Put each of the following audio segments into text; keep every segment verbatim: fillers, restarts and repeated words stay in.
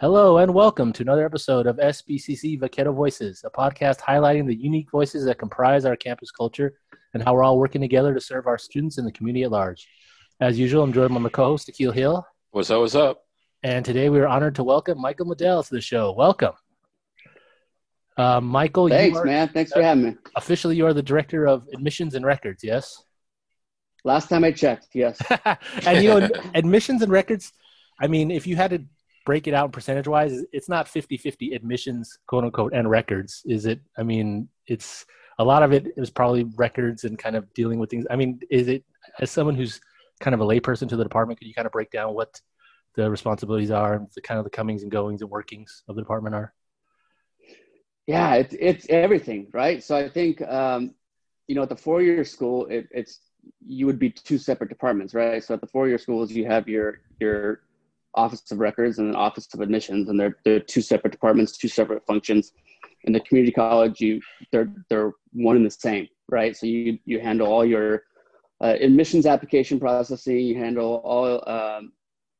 Hello and welcome to another episode of S B C C Vaquero Voices, a podcast highlighting the unique voices that comprise our campus culture and how we're all working together to serve our students and the community at large. As usual, I'm joined by my co-host, Akil Hill. What's up, what's up? And today we are honored to welcome Michael Medell to the show. Welcome. Uh, Michael, Thanks, you are, man. Thanks for having me. Officially, you are the Director of Admissions and Records, yes? Last time I checked, yes. And, you know, admissions and records, I mean, if you had to break it out percentage-wise, it's not fifty-fifty admissions, quote-unquote, and records, is it? I mean, it's a lot of it is probably records and kind of dealing with things. I mean, is it, as someone who's kind of a layperson to the department, could you kind of break down what the responsibilities are and the kind of the comings and goings and workings of the department are? Yeah, it's it's everything, right? So I think, um, you know, at the four-year school, it, it's you would be two separate departments, right? So at the four-year schools, you have your your Office of Records and an Office of Admissions, and they're they're two separate departments, two separate functions. In the community college, you they're they're one and the same, right? So you you handle all your uh, admissions application processing, you handle all um,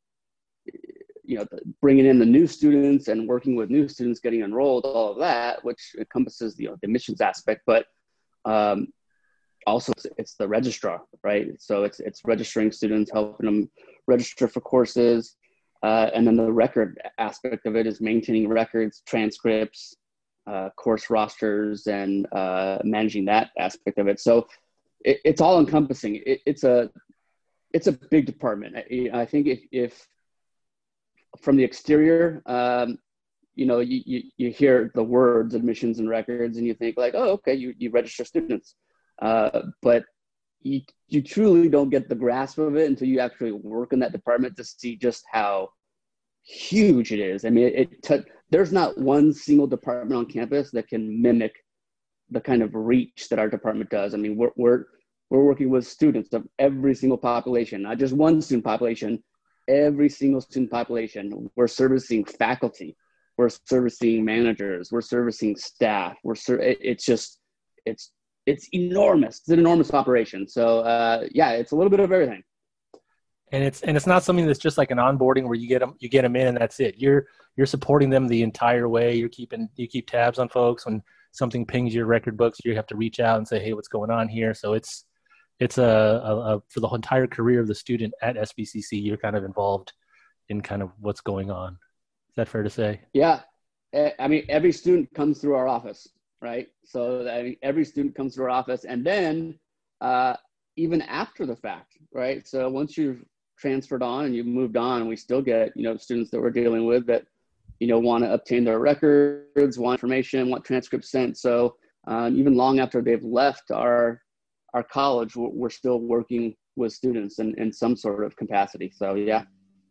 you know, bringing in the new students and working with new students, getting enrolled, all of that, which encompasses the, you know, the admissions aspect, but um, also it's, it's the registrar, right? So it's it's registering students, helping them register for courses, uh, and then the record aspect of it is maintaining records, transcripts, uh, course rosters, and uh, managing that aspect of it. So it, it's all encompassing. It, it's a it's a big department. I, I think if if from the exterior, um, you know, you, you, you hear the words admissions and records and you think like, oh, okay, you, you register students. Uh, but you, you truly don't get the grasp of it until you actually work in that department to see just how huge it is. I mean, it, it t- there's not one single department on campus that can mimic the kind of reach that our department does. I mean, we're, we're, we're working with students of every single population, not just one student population, every single student population. We're servicing faculty, we're servicing managers, we're servicing staff. We're ser- it's just it's it's enormous. It's an enormous operation. So uh, yeah, it's a little bit of everything. And it's and it's not something that's just like an onboarding where you get them you get them in and that's it. You're you're supporting them the entire way. You're keeping you keep tabs on folks when something pings your record books. You have to reach out and say, hey, what's going on here? So it's It's a, a, a for the entire career of the student at S B C C, you're kind of involved in kind of what's going on. Is that fair to say? Yeah, I mean, every student comes through our office, right? So I mean, every student comes through our office, and then uh, even after the fact, right? So once you've transferred on and you've moved on, we still get, you know, students that we're dealing with that, you know, want to obtain their records, want information, want transcripts sent. So um, even long after they've left our our college, we're still working with students in, in some sort of capacity. So, yeah.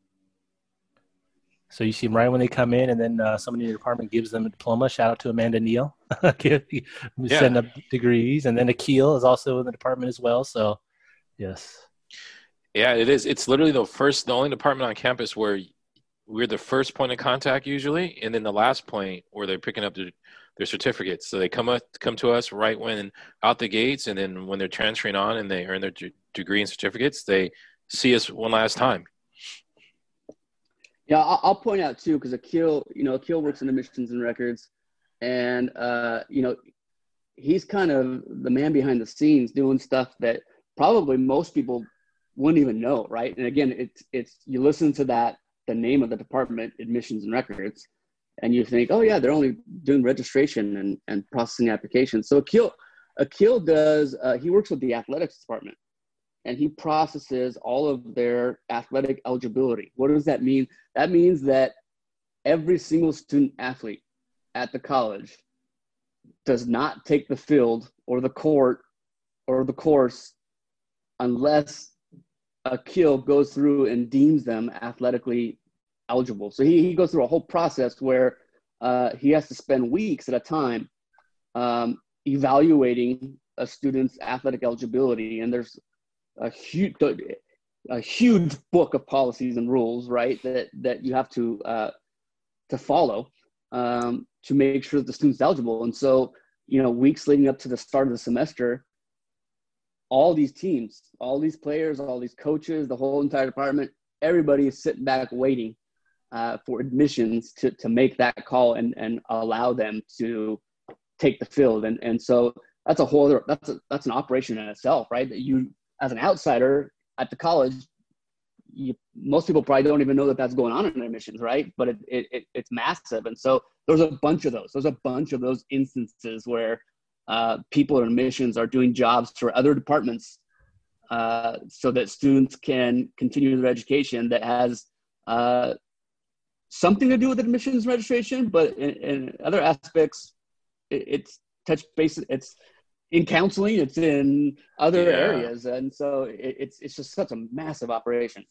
So you see them right when they come in, and then uh, somebody in your department gives them a diploma. Shout out to Amanda Neal. We Yeah. Send up degrees. And then Akil is also in the department as well. So, yes. Yeah, it is. It's literally the first, the only department on campus where we're the first point of contact usually, and then the last point where they're picking up their, their certificates. So they come up, come to us right when out the gates, and then when they're transferring on and they earn their d- degree and certificates, they see us one last time. Yeah, I'll, I'll point out too, because Akil, you know, Akil works in admissions and records, and uh, you know, he's kind of the man behind the scenes doing stuff that probably most people wouldn't even know, right? And again, it's it's you listen to that, the name of the department, admissions and records, and you think, oh yeah, they're only doing registration and, and processing applications. So Akil, Akil does, uh, he works with the athletics department, and he processes all of their athletic eligibility. What does that mean? That means that every single student athlete at the college does not take the field or the court or the course unless Akil goes through and deems them athletically eligible. So he, he goes through a whole process where uh, he has to spend weeks at a time um, evaluating a student's athletic eligibility. And there's a huge, a huge book of policies and rules, right, that, that you have to, uh, to follow um, to make sure that the student's eligible. And so, you know, weeks leading up to the start of the semester, all these teams, all these players, all these coaches, the whole entire department, everybody is sitting back waiting uh, for admissions to to make that call and and allow them to take the field. And and so that's a whole other, that's a, that's an operation in itself, right? That you, as an outsider at the college, you, most people probably don't even know that that's going on in admissions, right? But it, it, it it's massive. And so there's a bunch of those. There's a bunch of those instances where uh, people in admissions are doing jobs for other departments uh, so that students can continue their education that has uh, something to do with admissions registration, but in, in other aspects, it, it's touch base. It's in counseling, it's in other yeah. areas. And so it, it's, it's just such a massive operation.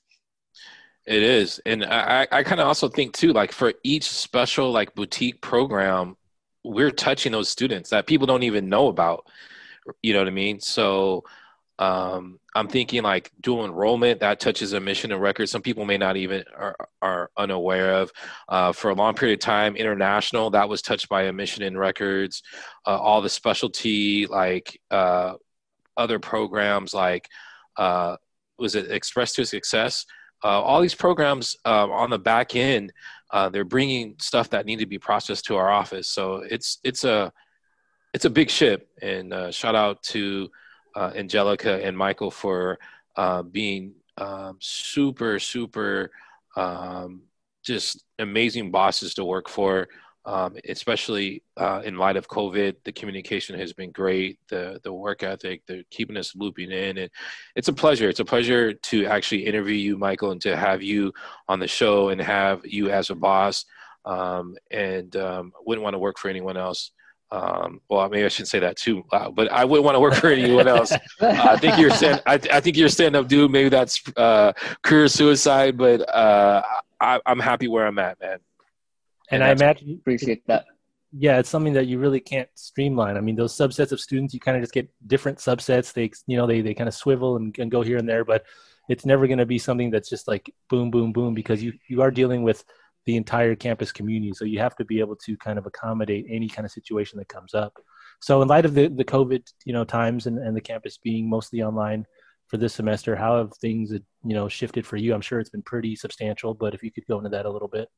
It is. And I, I kind of also think too, like for each special like boutique program, we're touching those students that people don't even know about, you know what I mean? So um, I'm thinking like dual enrollment that touches admission and records. Some people may not even are, are unaware of uh, for a long period of time. International, that was touched by admission and records. Uh, all the specialty, like uh, other programs like, uh, was it Express to Success? Uh, all these programs uh, on the back end, uh, they're bringing stuff that need to be processed to our office. So it's, it's a, it's a big ship, and uh, shout out to Uh, Angelica and Michael for uh, being um, super, super um, just amazing bosses to work for, um, especially uh, in light of COVID. The communication has been great, the the work ethic, the keeping us looping in. And it's a pleasure. It's a pleasure to actually interview you, Michael, and to have you on the show and have you as a boss. Um, and um, wouldn't want to work for anyone else. Um, well, maybe I shouldn't say that too loud, but I wouldn't want to work for anyone else. Uh, I think you're stand, I, th- I think you're a stand-up dude. Maybe that's uh, career suicide, but uh, I, I'm happy where I'm at, man. And, and I imagine appreciate that. Yeah, it's something that you really can't streamline. I mean, those subsets of students, you kind of just get different subsets. They, you know, they they kind of swivel and, and go here and there, but it's never going to be something that's just like boom, boom, boom, because you you are dealing with the entire campus community. So you have to be able to kind of accommodate any kind of situation that comes up. So in light of the, the COVID, you know, times and, and the campus being mostly online for this semester, how have things, you know, shifted for you? I'm sure it's been pretty substantial, but if you could go into that a little bit.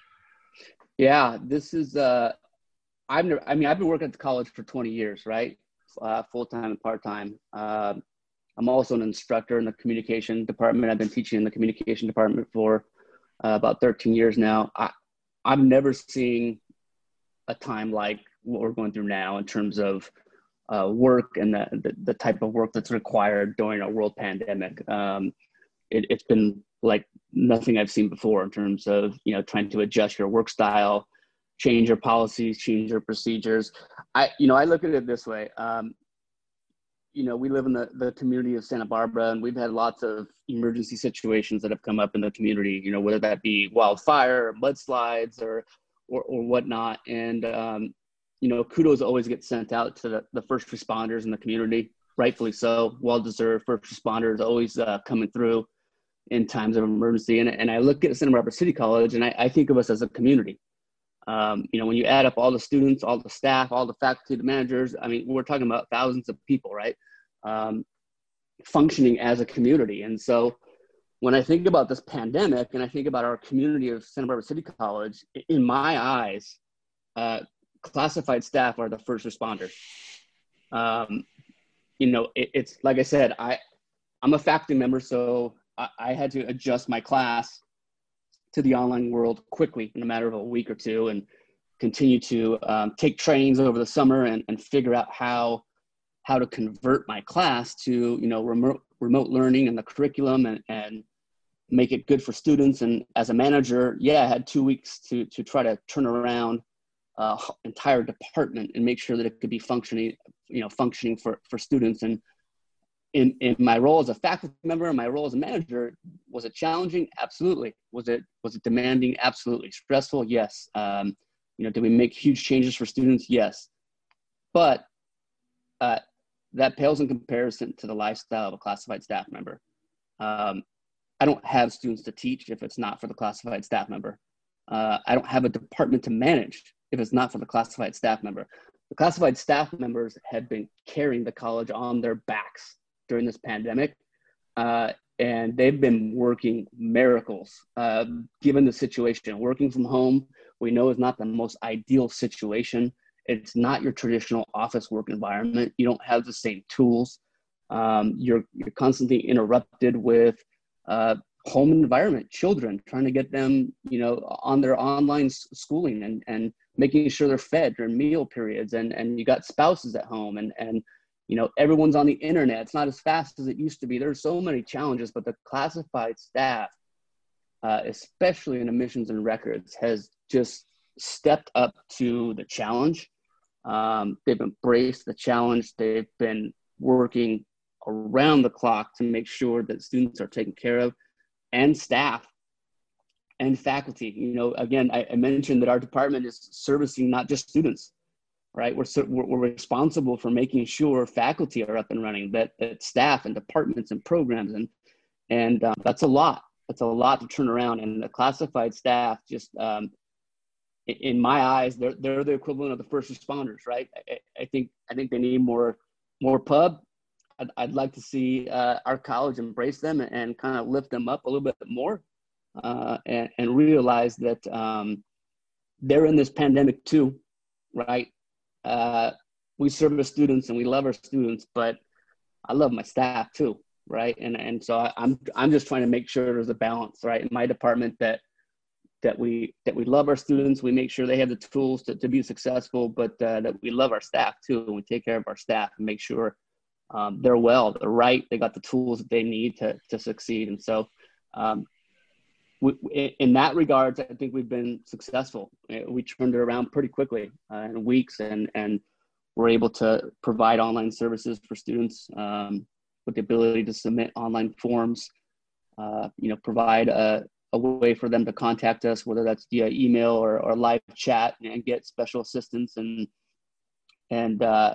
Yeah, this is, uh, I've never, I mean, I've been working at the college for twenty years, right? Uh, full-time and part-time. Uh, I'm also an instructor in the communication department. I've been teaching in the communication department for Uh, about thirteen years now. I, I'm never seeing a time like what we're going through now in terms of uh, work and the, the, the type of work that's required during a world pandemic. Um, it, it's been like nothing I've seen before in terms of, you know, trying to adjust your work style, change your policies, change your procedures. I, you know, I look at it this way. Um, you know, we live in the, the community of Santa Barbara, and we've had lots of emergency situations that have come up in the community, you know, whether that be wildfire or mudslides or, or, or whatnot. And, um, you know, kudos always get sent out to the, the first responders in the community, rightfully so, well-deserved. First responders always uh, coming through in times of emergency. And, and I look at Santa Barbara City College, and I, I think of us as a community. Um, you know, when you add up all the students, all the staff, all the faculty, the managers, I mean, we're talking about thousands of people, right? Um, functioning as a community. And so when I think about this pandemic and I think about our community of Santa Barbara City College, in my eyes, uh, classified staff are the first responders. Um, you know, it, it's like I said, I, I'm a faculty member, so I, I had to adjust my class to the online world quickly in a matter of a week or two, and continue to um, take trainings over the summer and, and figure out how how to convert my class to, you know, remote remote learning and the curriculum, and, and make it good for students. And as a manager, yeah, I had two weeks to to try to turn around uh entire department and make sure that it could be functioning, you know, functioning for, for students. And in, in my role as a faculty member and my role as a manager, was it challenging? Absolutely. Was it, was it demanding? Absolutely. Stressful? Yes. Um, you know, did we make huge changes for students? Yes. But uh, that pales in comparison to the lifestyle of a classified staff member. Um, I don't have students to teach if it's not for the classified staff member. Uh, I don't have a department to manage if it's not for the classified staff member. The classified staff members have been carrying the college on their backs during this pandemic. Uh, and they've been working miracles, uh, given the situation. Working from home, we know, is not the most ideal situation. It's not your traditional office work environment. You don't have the same tools. Um, you're you're constantly interrupted with uh, home environment, children, trying to get them, you know, on their online schooling, and and making sure they're fed during meal periods, and and you got spouses at home, and and you know, everyone's on the internet. It's not as fast as it used to be. There's so many challenges, but the classified staff, uh, especially in admissions and records, has just stepped up to the challenge. Um, they've embraced the challenge. They've been working around the clock to make sure that students are taken care of, and staff and faculty. You know, again, I, I mentioned that our department is servicing not just students, right? We're, we're, we're responsible for making sure faculty are up and running, that, that staff and departments and programs, and, and um, that's a lot. That's a lot to turn around. And the classified staff, just um, in my eyes, they're, they're the equivalent of the first responders, right? I, I think, I think they need more, more pub. I'd, I'd like to see uh, our college embrace them and, and kind of lift them up a little bit more, uh, and, and realize that um, they're in this pandemic too, right? Uh, we service students and we love our students, but I love my staff too, right? And and so I, I'm I'm just trying to make sure there's a balance, right, in my department, that that we that we love our students, we make sure they have the tools to, to be successful, but uh, that we love our staff too, and we take care of our staff and make sure um, they're well, they're right, they got the tools that they need to to succeed. And so um, we, in that regards, I think we've been successful. We turned it around pretty quickly uh, in weeks, and and we're able to provide online services for students um, with the ability to submit online forms. Uh, you know, provide a, a way for them to contact us, whether that's via email or, or live chat, and get special assistance, and and uh,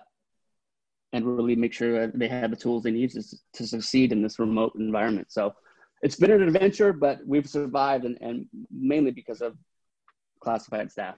and really make sure that they have the tools they need to, to succeed in this remote environment. So it's been an adventure, but we've survived, and, and mainly because of classified staff.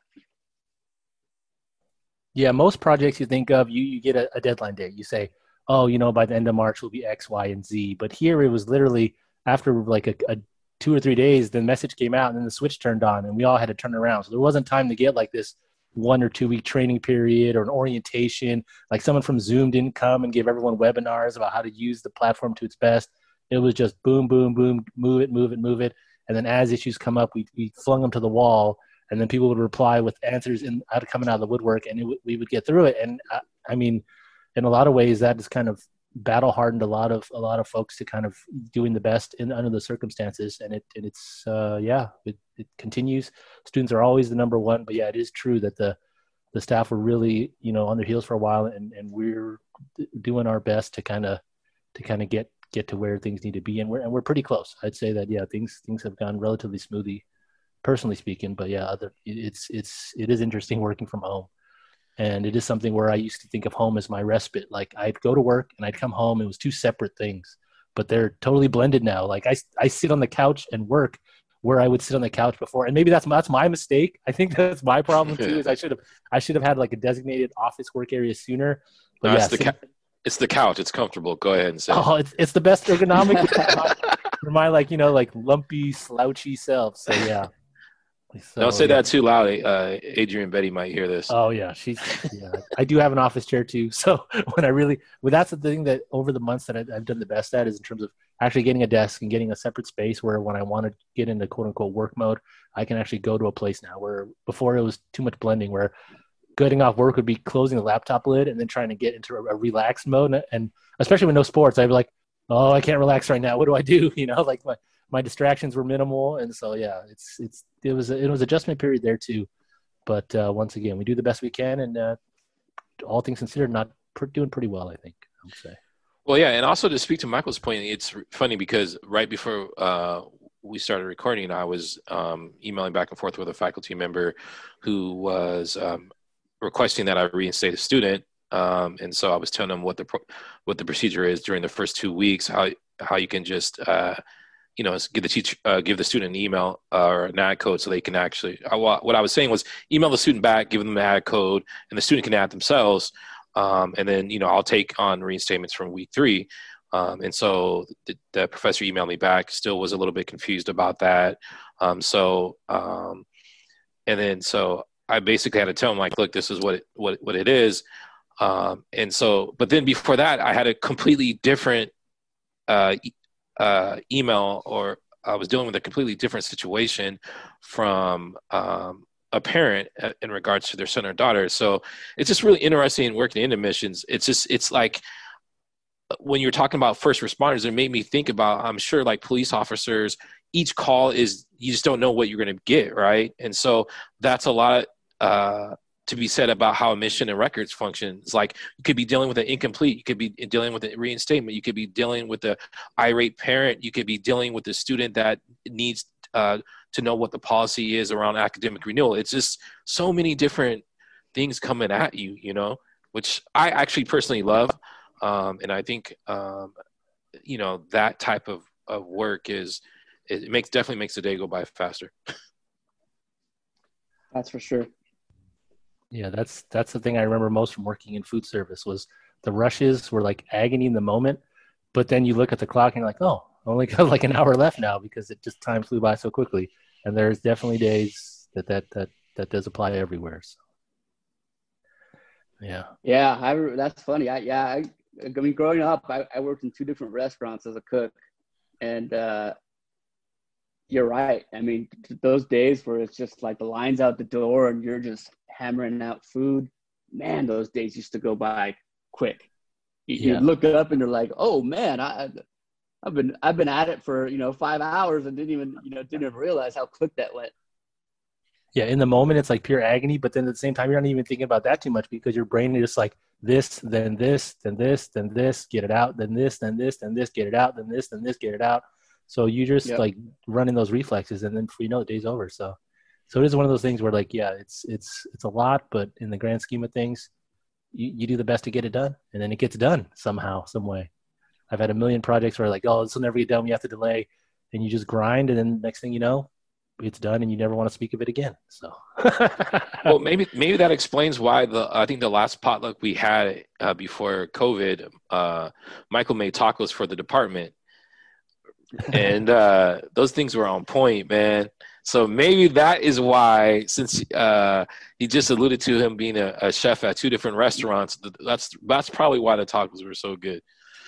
Yeah, most projects you think of, you, you get a, a deadline date. You say, oh, you know, by the end of March will be X, Y, and Z. But here it was literally after like a, a two or three days, the message came out and then the switch turned on and we all had to turn around. So there wasn't time to get like this one or two week training period or an orientation. Like someone from Zoom didn't come and give everyone webinars about how to use the platform to its best. It was just boom, boom, boom, move it, move it, move it. And then as issues come up, we we flung them to the wall, and then people would reply with answers in, out coming out of the woodwork, and it w- we would get through it. And I, I mean, in a lot of ways, that has kind of battle hardened a lot of a lot of folks to kind of doing the best in under the circumstances. And it and it's uh, yeah, it, it continues. Students are always the number one, but yeah, it is true that the the staff were really, you know, on their heels for a while, and, and we're doing our best to kind of to kind of get. get to where things need to be, and we're and we're pretty close. I'd say that yeah, things things have gone relatively smoothly, personally speaking. But yeah, other it's it's it is interesting working from home, and it is something where I used to think of home as my respite. Like I'd go to work and I'd come home. It was two separate things, but they're totally blended now. Like I I sit on the couch and work where I would sit on the couch before, and maybe that's that's my mistake. I think that's my problem too. Is I should have I should have had like a designated office work area sooner. But no, Uh, yeah, the ca- It's the couch. It's comfortable. Go ahead and say. Oh, it's it's the best ergonomic for my like you know like lumpy slouchy self. So yeah. So, Don't say yeah. that too loud. Uh, Adrian Betty might hear this. Oh yeah, she's yeah. I do have an office chair too. So when I really, well, that's the thing that over the months that I, I've done the best at is in terms of actually getting a desk and getting a separate space where when I want to get into quote unquote work mode, I can actually go to a place now. Where before it was too much blending. Where getting off work would be closing the laptop lid and then trying to get into a, a relaxed mode. And especially with no sports, I'd be like, oh, I can't relax right now. What do I do? You know, like my, my distractions were minimal. And so, yeah, it's, it's, it was, a, it was adjustment period there too. But uh, once again, we do the best we can, and uh, all things considered, not pr- doing pretty well, I think I would say. Well, yeah. And also to speak to Michael's point, it's funny because right before uh, we started recording, I was um, emailing back and forth with a faculty member who was, um, requesting that I reinstate a student, um, and so I was telling them what the pro- what the procedure is during the first two weeks, how how you can just uh, you know give the teacher uh, give the student an email uh, or an ad code so they can actually. I, what I was saying was email the student back, give them the ad code, and the student can add themselves, um, and then you know I'll take on reinstatements from week three. Um, and so the, the professor emailed me back, still was a little bit confused about that. Um, so, um, and then, so I basically had to tell him like, look, this is what it, what, what it is. Um, and so, but then before that, I had a completely different uh, e- uh, email, or I was dealing with a completely different situation from um, a parent in regards to their son or daughter. So it's just really interesting working in admissions. It's just, it's like, when you're talking about first responders, it made me think about, I'm sure like police officers, each call is, you just don't know what you're going to get. Right. And so that's a lot uh, to be said about how admission and records function. It's like, you could be dealing with an incomplete, you could be dealing with a reinstatement, you could be dealing with the irate parent, you could be dealing with the student that needs uh, to know what the policy is around academic renewal. It's just so many different things coming at you, you know, which I actually personally love. Um, and I think, um, you know, that type of, of work is, it makes, definitely makes the day go by faster. That's for sure. Yeah, that's that's the thing I remember most from working in food service was the rushes were like agony in the moment, but then you look at the clock and you're like, oh, I only got like an hour left now because it just time flew by so quickly. And there's definitely days that that that, that does apply everywhere. So. Yeah. Yeah, I, that's funny. I yeah, I, I mean, growing up, I, I worked in two different restaurants as a cook, and uh, you're right. I mean, those days where it's just like the lines out the door and you're just hammering out food, man, those days used to go by quick. You, Yeah. you look up and you're like, oh man, I, I've been I've been at it for you know five hours and didn't even you know didn't even realize how quick that went. Yeah, in the moment it's like pure agony, but then at the same time you're not even thinking about that too much because your brain is just like this, then this, then this, then this, get it out, then this, then this, then this, get it out, then this, then this, get it out. So you just Yep. like running those reflexes, and then before you know it, day's over. So, so it is one of those things where like, yeah, it's it's it's a lot, but in the grand scheme of things, you, you do the best to get it done, and then it gets done somehow, some way. I've had a million projects where like, oh, this will never get done. We have to delay, and you just grind, and then next thing you know, it's done, and you never want to speak of it again. So, Well, maybe maybe that explains why the I think the last potluck we had uh, before COVID, uh, Michael made tacos for the department, and uh, those things were on point, man. So maybe that is why, since uh, he just alluded to him being a, a chef at two different restaurants, that's that's probably why the tacos were so good.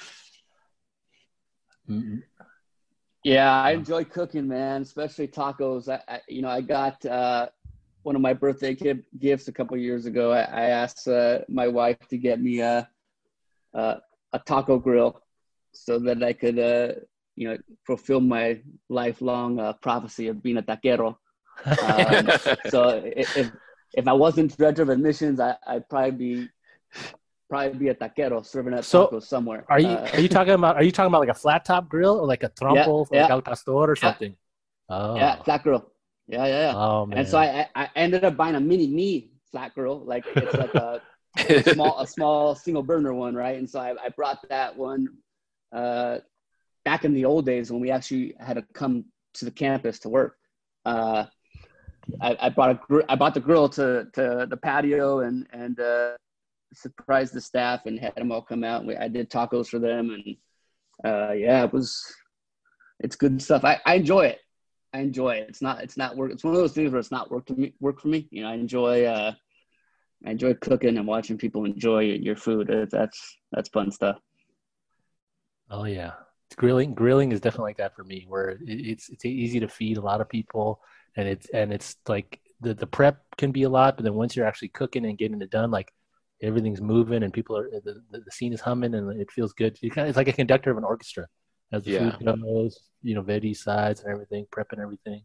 mm-hmm. Yeah, I enjoy cooking, man, especially tacos. I, I you know, I got uh, one of my birthday gi- gifts a couple of years ago. I, I asked uh, my wife to get me a, a a taco grill so that I could, uh, you know, fulfill my lifelong uh, prophecy of being a taquero. Um, so if if I wasn't director of admissions, I, I'd probably be probably be a taquero serving up So, tacos somewhere. are you Uh, are you talking about are you talking about like a flat top grill or like a yeah, trompo, like yeah, al pastor or yeah, something? Oh, yeah, flat grill. Yeah, yeah, yeah. oh And so man. I, I ended up buying a mini me flat grill. Like it's like a, a small a small single burner one, right? And so I, I brought that one uh, back in the old days when we actually had to come to the campus to work. Uh, I, I brought a gr- I bought the grill to to the patio and and uh, surprised the staff and had them all come out. We, I did tacos for them, and uh, yeah, it was it's good stuff. I, I enjoy it. I enjoy it. It's not it's not work. It's one of those things where it's not work to me. Work for me. You know, I enjoy uh, I enjoy cooking and watching people enjoy your food. It, that's that's fun stuff. Oh yeah, grilling grilling is definitely like that for me. Where it, it's it's easy to feed a lot of people, and it's and it's like the the prep can be a lot, but then once you're actually cooking and getting it done, like everything's moving and people are the, the, the scene is humming and it feels good. You kind of, it's like a conductor of an orchestra as the Yeah. food goes, you know, veggie sides and everything, prepping everything.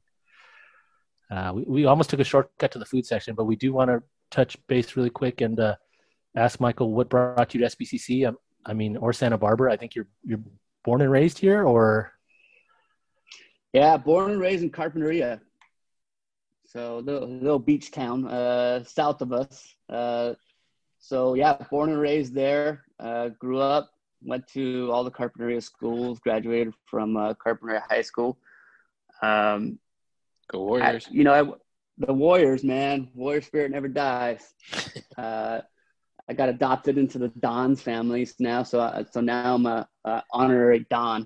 Uh, we we almost took a shortcut to the food section, but we do want to touch base really quick and uh, ask Michael what brought you to S B C C. Um, I mean, or Santa Barbara. I think you're you're born and raised here, or Yeah, born and raised in Carpinteria. So little, little beach town uh, south of us. Uh, so yeah, born and raised there. Uh, grew up, went to all the Carpinteria schools. Graduated from uh, Carpinteria High School. Um, Go I, Warriors. you know, I, the Warriors, man, Warrior spirit never dies. uh, I got adopted into the Dons families now. So, uh, so now I'm a, a honorary Don.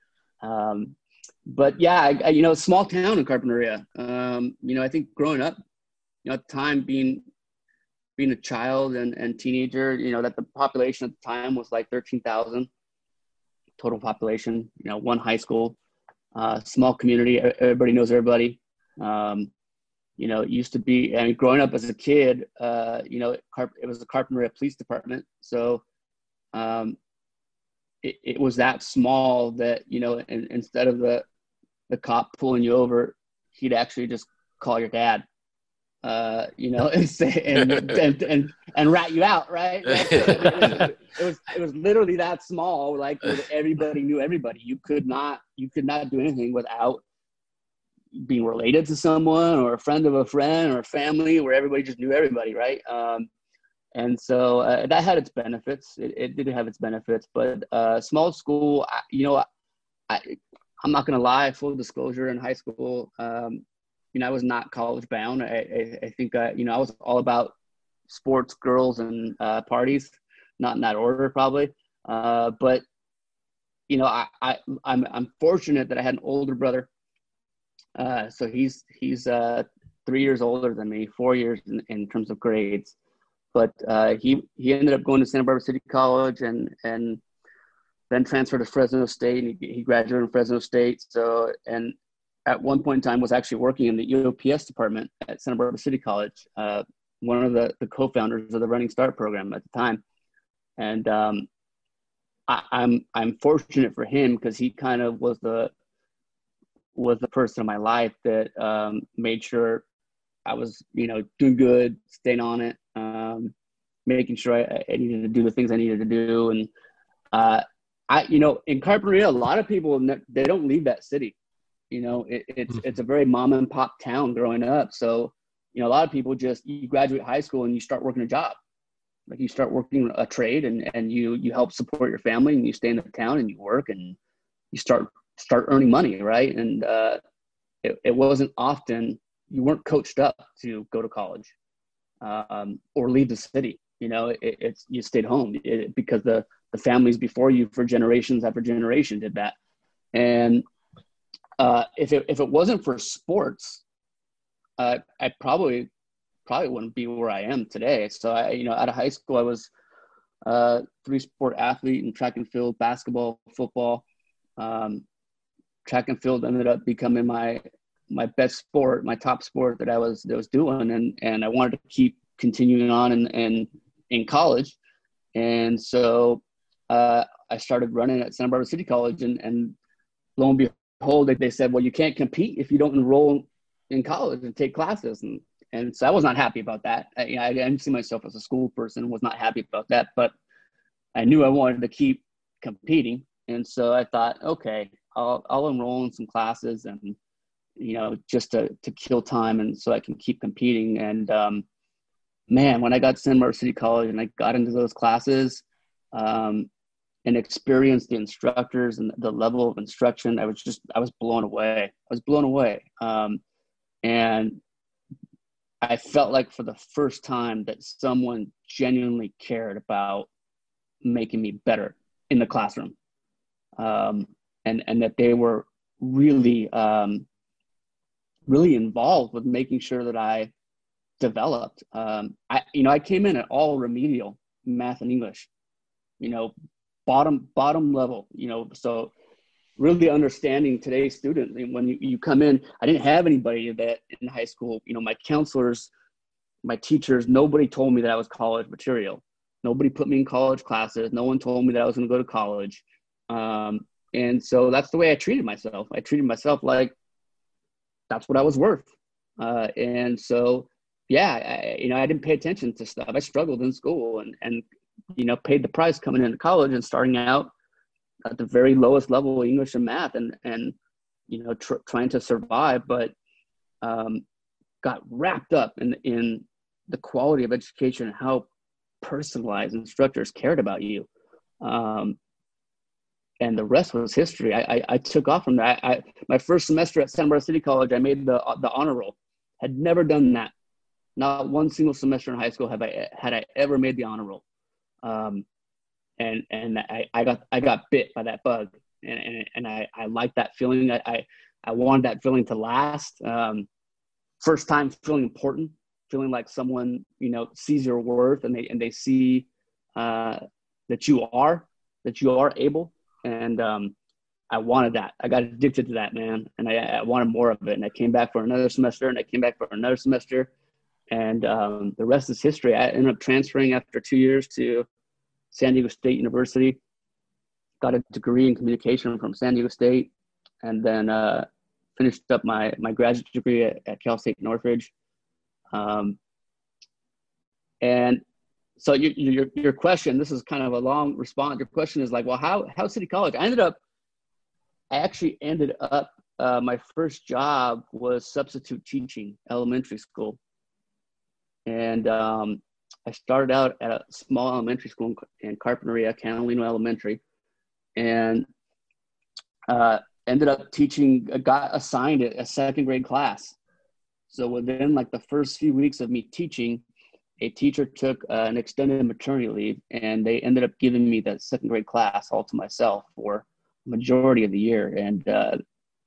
Um, but yeah, I, I, you know, small town in Carpinteria. Um, you know, I think growing up, you know, at the time being, being a child and, and teenager, you know, that the population at the time was like thirteen thousand total population, you know, one high school, uh, small community. Everybody knows everybody. Um, you know, it used to be, I mean, growing up as a kid, uh, you know, it, it was the Carpinteria Police Department. So um, it, it was that small that, you know, and, instead of the, the cop pulling you over, he'd actually just call your dad, uh, you know, and say, and, and, and, and rat you out. Right. Right? So it, was, it was, it was literally that small, like where everybody knew everybody. You could not, you could not do anything without being related to someone or a friend of a friend or a family where everybody just knew everybody. Right. Um, and so uh, that had its benefits. It, it did have its benefits, but uh, small school, I, you know, I, I'm not going to lie, full disclosure, in high school, um, you know, I was not college bound. I, I, I think, uh, you know, I was all about sports, girls, and uh, parties, not in that order probably. Uh, but, you know, I, I, I'm, I'm fortunate that I had an older brother. Uh, so he's, he's uh, three years older than me, four years in, in terms of grades. But uh, he, he ended up going to Santa Barbara City College and, and then transferred to Fresno State, and he, he graduated from Fresno State. So, and at one point in time was actually working in the E O P S department at Santa Barbara City College, uh, one of the, the co-founders of the Running Start program at the time. And um, I, I'm I'm fortunate for him because he kind of was the was the person in my life that um, made sure I was, you know, doing good, staying on it, um, making sure I, I needed to do the things I needed to do. And uh, I, you know, in Carpinteria, a lot of people, they don't leave that city. You know, it, it's it's a very mom and pop town growing up. So, you know, a lot of people just, you graduate high school and you start working a job. Like you start working a trade and, and you you help support your family and you stay in the town and you work and you start start earning money, right? And uh, it, it wasn't often, you weren't coached up to go to college um, or leave the city. You know, it, it's, you stayed home it, because the, the families before you for generations after generation did that. And uh, if it, if it wasn't for sports, uh, I probably, probably wouldn't be where I am today. So I, you know, out of high school, I was a three sport athlete in track and field, basketball, football. Um, track and field ended up becoming my, my best sport, my top sport that I was, that I was doing. And, and I wanted to keep continuing on in, in, in college. And so uh, I started running at Santa Barbara City College, and, and lo and behold, they said, well, you can't compete if you don't enroll in college and take classes. And, and so I was not happy about that. I, I didn't see myself as a school person, was not happy about that, but I knew I wanted to keep competing. And so I thought, okay, I'll, I'll enroll in some classes and, you know, just to, to kill time and so I can keep competing. And um, man, when I got to Santa Barbara City College and I got into those classes um, and experienced the instructors and the level of instruction, I was just, I was blown away. I was blown away. Um, and I felt like for the first time that someone genuinely cared about making me better in the classroom. Um, and, and that they were really, um, really involved with making sure that I developed. Um, I, you know, I came in at all remedial math and English, you know, bottom, bottom level, you know, so really understanding today's student. And when you, you come in, I didn't have anybody that in high school, you know, my counselors, my teachers, nobody told me that I was college material. Nobody put me in college classes. No one told me that I was going to go to college. Um, and so that's the way I treated myself. I treated myself like that's what I was worth. Uh, and so, yeah, I, you know, I didn't pay attention to stuff. I struggled in school and, and, you know, paid the price coming into college and starting out at the very lowest level of English and math and, and, you know, tr- trying to survive, but um, got wrapped up in, in the quality of education and how personalized instructors cared about you. Um, and the rest was history. I, I, I took off from that. I, my first semester at Santa Barbara City College, I made the the honor roll. Had never done that. Not one single semester in high school have I had I ever made the honor roll. Um, and and I, I got I got bit by that bug, and and, and I, I like that feeling. I, I I wanted that feeling to last. Um, first time feeling important, feeling like someone, you know, sees your worth, and they and they see uh, that you are that you are able. And um, I wanted that. I got addicted to that, man, and I, I wanted more of it. And I came back for another semester, and I came back for another semester, and um, the rest is history. I ended up transferring after two years to San Diego State University. Got a degree in communication from San Diego State, and then uh, finished up my my graduate degree at, at Cal State Northridge. Um, and so your, your your question, this is kind of a long response. Your question is like, well, how how City College? I ended up, I actually ended up, uh, my first job was substitute teaching elementary school, and um, I started out at a small elementary school in Carpinteria, Catalino Elementary, and uh, ended up teaching, got assigned a second grade class. So within like the first few weeks of me teaching, a teacher took uh, an extended maternity leave, and they ended up giving me the second grade class all to myself for the majority of the year. And uh,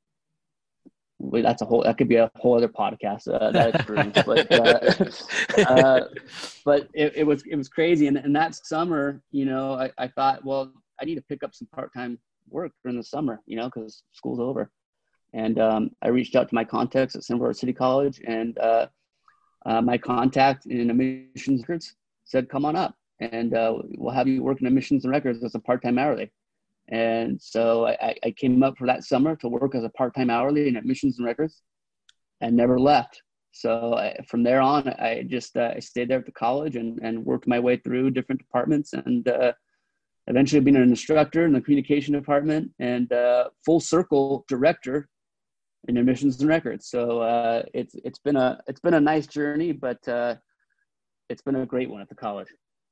that's a whole, that could be a whole other podcast, uh, that experience. but uh, uh, but it, it was it was crazy. And, and that summer, you know, I, I thought, well, I need to pick up some part-time work during the summer, you know, because school's over. And um, I reached out to my contacts at Santa Barbara City College, and uh, uh, my contact in admissions records said, come on up, and uh, we'll have you work in admissions and records as a part-time hourly. And so I, I came up for that summer to work as a part-time hourly in admissions and records, and never left. So I, from there on, I just uh, I stayed there at the college and, and worked my way through different departments, and uh, eventually being an instructor in the communication department, and uh, full circle director in admissions and records. So uh, it's it's been a it's been a nice journey, but uh, it's been a great one at the college.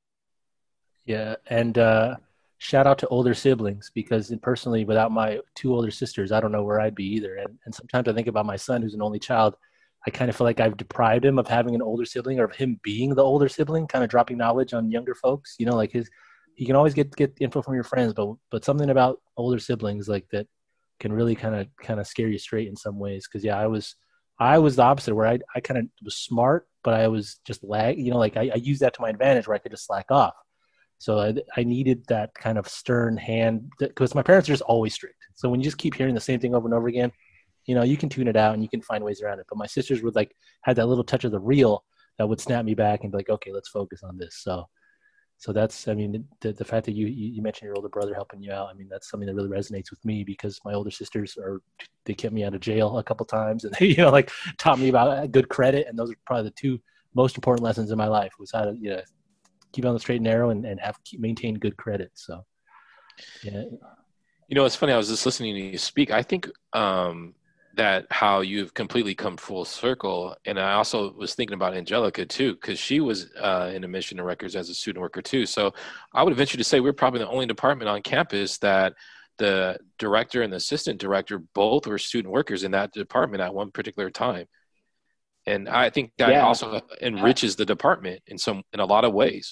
Yeah, and uh, shout out to older siblings, because personally, without my two older sisters, I don't know where I'd be either. And and sometimes I think about my son, who's an only child. I kind of feel like I've deprived him of having an older sibling, or of him being the older sibling, kind of dropping knowledge on younger folks. You know, like his, you can always get get info from your friends, but but something about older siblings like that can really kind of kind of scare you straight in some ways. Because yeah, I was I was the opposite, where I I kind of was smart, but I was just lag. You know, like I, I used that to my advantage, where I could just slack off. So I, I needed that kind of stern hand, because my parents are just always strict. So when you just keep hearing the same thing over and over again, you know, you can tune it out and you can find ways around it. But my sisters would like had that little touch of the reel that would snap me back and be like, okay, let's focus on this. So, so that's, I mean, the, the fact that you, you mentioned your older brother helping you out. I mean, that's something that really resonates with me, because my older sisters are, they kept me out of jail a couple times, and they, you know, like taught me about good credit. And those are probably the two most important lessons in my life, was how to, you know, keep on the straight and narrow, and, and have keep, maintain good credit. So, yeah. You know, it's funny. I was just listening to you speak. I think um, that how you've completely come full circle. And I also was thinking about Angelica too, because she was uh, in admission and records as a student worker too. So I would venture to say we're probably the only department on campus that the director and the assistant director both were student workers in that department at one particular time. And I think that yeah. also enriches the department in some, in a lot of ways.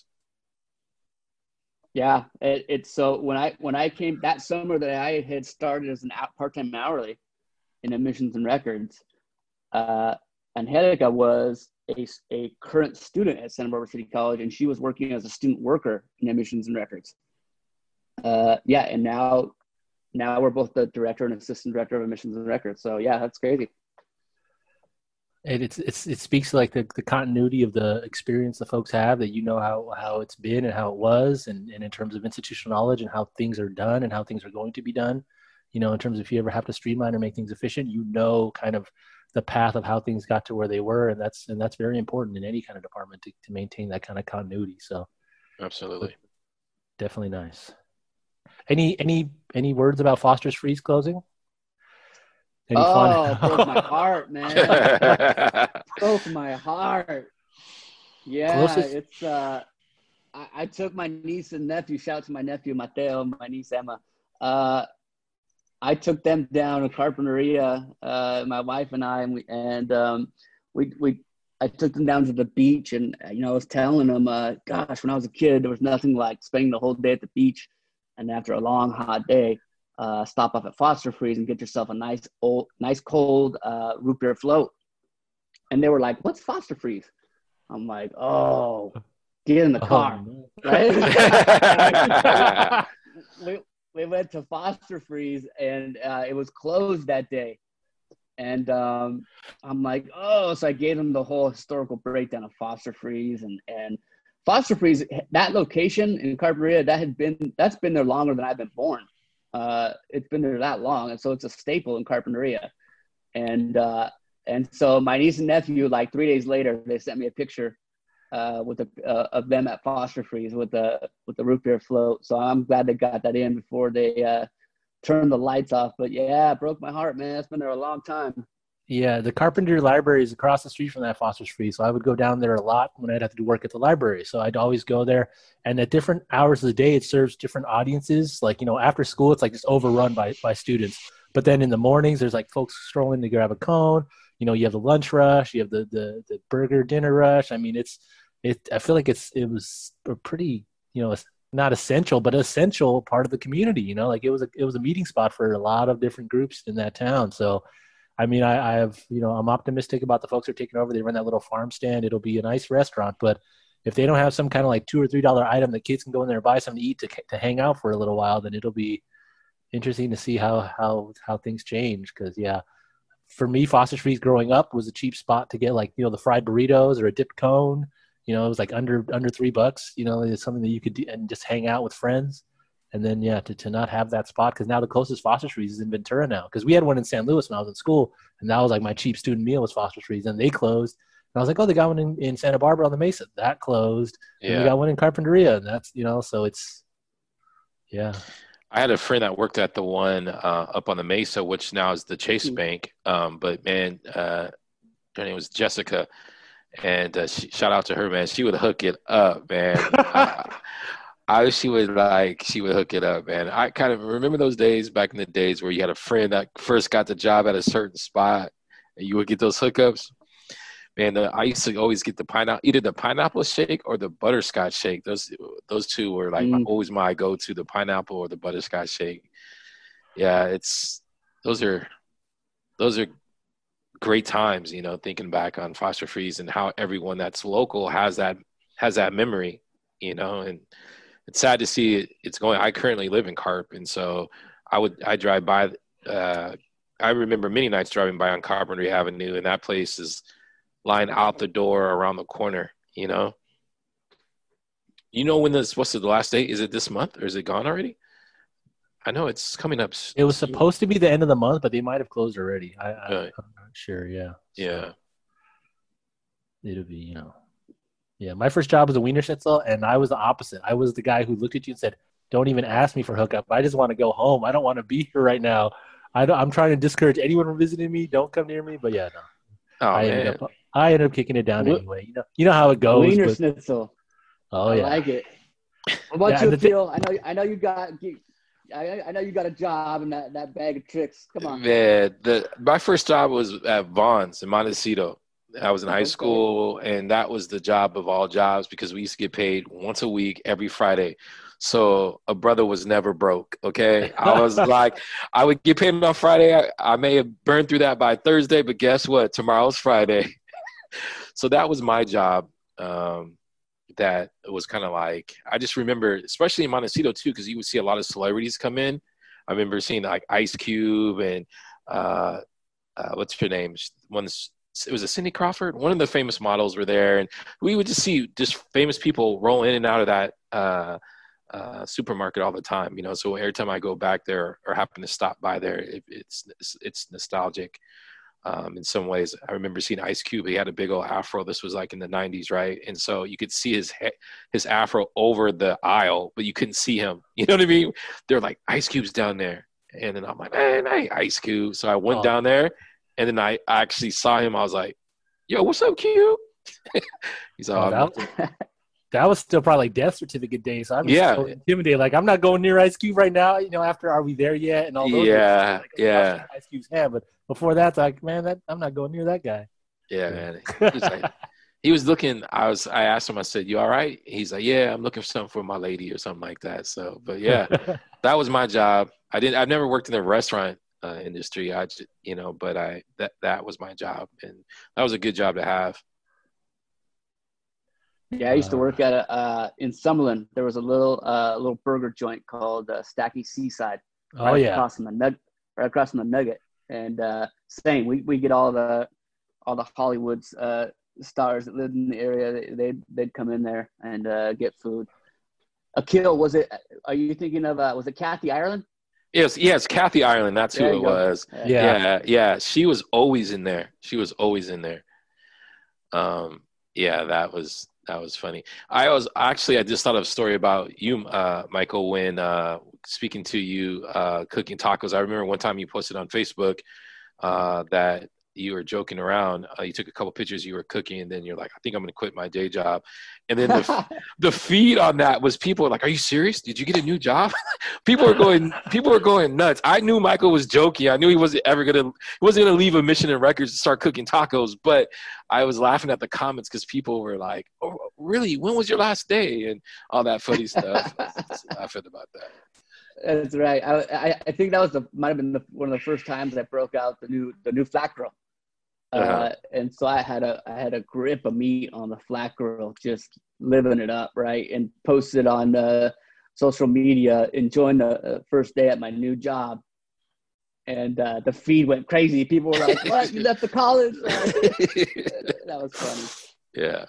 Yeah, it, it's so when I when I came that summer that I had started as an part-time hourly in admissions and records, uh, Angelica was a, a current student at Santa Barbara City College, and she was working as a student worker in admissions and records. Uh, yeah, and now now we're both the director and assistant director of admissions and records. So yeah, that's crazy. And it's it's it speaks to like the, the continuity of the experience the folks have, that you know how, how it's been and how it was, and, and in terms of institutional knowledge and how things are done and how things are going to be done. You know, in terms of if you ever have to streamline or make things efficient, you know kind of the path of how things got to where they were, and that's and that's very important in any kind of department to, to maintain that kind of continuity. So absolutely, definitely nice. Any any any words about Foster's Freeze closing? Any oh, fun? broke my heart, man. broke my heart. Yeah, Closest. it's uh I, I took my niece and nephew, shout out to my nephew Mateo, my niece Emma. Uh I took them down to Carpinteria, uh, my wife and I, and we and um we we I took them down to the beach, and you know, I was telling them, uh, gosh, when I was a kid, there was nothing like spending the whole day at the beach, and after a long hot day, uh, stop off at Foster Freeze and get yourself a nice old, nice cold uh, root beer float. And they were like, "What's Foster Freeze?" I'm like, "Oh, get in the car, oh, right?" we, we went to Foster Freeze, and uh, it was closed that day. And um, I'm like, oh, so I gave them the whole historical breakdown of Foster Freeze, and and Foster Freeze, that location in Carpinteria, that had been that's been there longer than I've been born. Uh, it's been there that long, and so it's a staple in Carpinteria. And uh, and so my niece and nephew, like three days later, they sent me a picture uh, with the uh, of them at Foster Freeze with the with the root beer float. So I'm glad they got that in before they. Uh, turn the lights off. But yeah, it broke my heart, man. It's been there a long time. Yeah, the Carpenter Library is across the street from that Foster's Freeze, so I would go down there a lot when I'd have to do work at the library. So I'd always go there, and at different hours of the day, it serves different audiences. Like, you know, after school, it's like just overrun by by students. But then in the mornings, there's like folks strolling to grab a cone. You know, you have the lunch rush, you have the the the burger dinner rush. I mean, it's it. I feel like it's it was a pretty, you know, not essential, but essential part of the community, you know, like it was a, it was a meeting spot for a lot of different groups in that town. So, I mean, I, I have, you know, I'm optimistic about the folks who are taking over. They run that little farm stand. It'll be a nice restaurant, but if they don't have some kind of like two or $three dollar item that kids can go in there and buy something to eat to, to hang out for a little while, then it'll be interesting to see how, how, how things change. Cause yeah, for me, Foster's Freeze growing up was a cheap spot to get like, you know, the fried burritos or a dipped cone. You know, it was like under under three bucks. You know, it's something that you could do and just hang out with friends. And then, yeah, to, to not have that spot, because now the closest Foster's Freeze is in Ventura now. Because we had one in San Luis when I was in school, and that was like my cheap student meal was Foster's Freeze, and they closed. And I was like, oh, they got one in, in Santa Barbara on the Mesa. That closed. Yeah. And we got one in Carpinteria, and that's, you know, so it's, yeah. I had a friend that worked at the one uh, up on the Mesa, which now is the Chase mm-hmm. Bank. Um, but, man, uh, her name was Jessica. And uh, she, shout out to her, man. She would hook it up, man. I, I she would like she would hook it up, man. I kind of remember those days back in the days where you had a friend that first got the job at a certain spot, and you would get those hookups. Man, the, I used to always get the pineapple, either the pineapple shake or the butterscotch shake. Those those two were like mm. always my go-to, the pineapple or the butterscotch shake. Yeah, it's those are those are. great times, you know, thinking back on Foster Freeze and how everyone that's local has that has that memory, you know, and it's sad to see it, it's going. I currently live in Carp, and so I would I drive by. Uh, I remember many nights driving by on Carpentry Avenue, and that place is lying out the door around the corner. You know, you know when this what's the last date? Is it this month or is it gone already? I know it's coming up. It was supposed to be the end of the month, but they might have closed already. I, I, I'm not sure. Yeah. So yeah. It'll be, you know. Yeah. My first job was a Wiener Schnitzel, and I was the opposite. I was the guy who looked at you and said, don't even ask me for hookup. I just want to go home. I don't want to be here right now. I don't, I'm trying to discourage anyone from visiting me. Don't come near me. But yeah, no. Oh, I, man. ended up, I ended up kicking it down what? anyway. You know, you know how it goes. Wiener but, Schnitzel. Oh, I yeah. like it. What about yeah, you, Phil? I know, I know you got. I, I know you got a job in that, that bag of tricks. Come on. Man, the, my first job was at Vaughn's in Montecito. I was in high school, and that was the job of all jobs because we used to get paid once a week, every Friday. So a brother was never broke, okay? I was like, I would get paid on Friday. I, I may have burned through that by Thursday, but guess what? Tomorrow's Friday. So that was my job. Um, that was kind of like, I just remember, especially in Montecito too, because you would see a lot of celebrities come in. I remember seeing like Ice Cube and uh, uh, what's her name? One's, it was a Cindy Crawford. One of the famous models were there, and we would just see just famous people roll in and out of that uh, uh, supermarket all the time. You know, so every time I go back there or happen to stop by there, it, it's it's nostalgic. Um, in some ways, I remember seeing Ice Cube. He had a big old afro. This was like in the nineties, right? And so you could see his his afro over the aisle, but you couldn't see him. You know what I mean? They're like, Ice Cube's down there. And then I'm like, man, I ain't Ice Cube. So I went oh. down there, and then I actually saw him. I was like, yo, what's up, Cube? He's all, oh, that, that was still probably death certificate day. So I was yeah. so intimidated. Like, I'm not going near Ice Cube right now. You know, after Are We There Yet? And all those. Yeah, like, yeah. Ice Cube's hand, but before that, like, man, that I'm not going near that guy. Yeah, man. He was like, he was looking. I was. I asked him. I said, "You all right?" He's like, "Yeah, I'm looking for something for my lady or something like that." So, but yeah, that was my job. I didn't. I've never worked in the restaurant uh, industry. I, just, you know, but I that that was my job, and that was a good job to have. Yeah, I used to work at a uh, in Summerlin. There was a little uh, little burger joint called uh, Stacky Seaside. Oh right yeah, across from the nug- right across from the Nugget, and uh, same. We we get all the all the Hollywood's uh, stars that lived in the area. They, they'd they'd come in there and uh, get food. Akil, was it? Are you thinking of? Uh, was it Kathy Ireland? Yes, yes, Kathy Ireland. That's There who you it go. was. Yeah. yeah. Yeah, yeah. She was always in there. She was always in there. Um, yeah, that was that was funny. I was actually I just thought of a story about you, uh, Michael, when uh, speaking to you uh, cooking tacos. I remember one time you posted on Facebook uh, that you were joking around. Uh, you took a couple pictures. You were cooking, and then you're like, "I think I'm going to quit my day job." And then the the feed on that was people were like, "Are you serious? Did you get a new job?" people were going people were going nuts. I knew Michael was joking. I knew he wasn't ever gonna he wasn't gonna leave a Mission and Records to start cooking tacos. But I was laughing at the comments because people were like, "Oh, really? When was your last day?" and all that funny stuff. I was laughing about that. That's right. I, I I think that was the might have been the, one of the first times I broke out the new the new flat grill. Uh, Uh-huh. and so I had a I had a grip of meat on the flat grill, just living it up, right? And posted on uh, social media, enjoying the uh, first day at my new job. And uh, the feed went crazy. People were like, "What? You left the college?" That was funny. Yeah.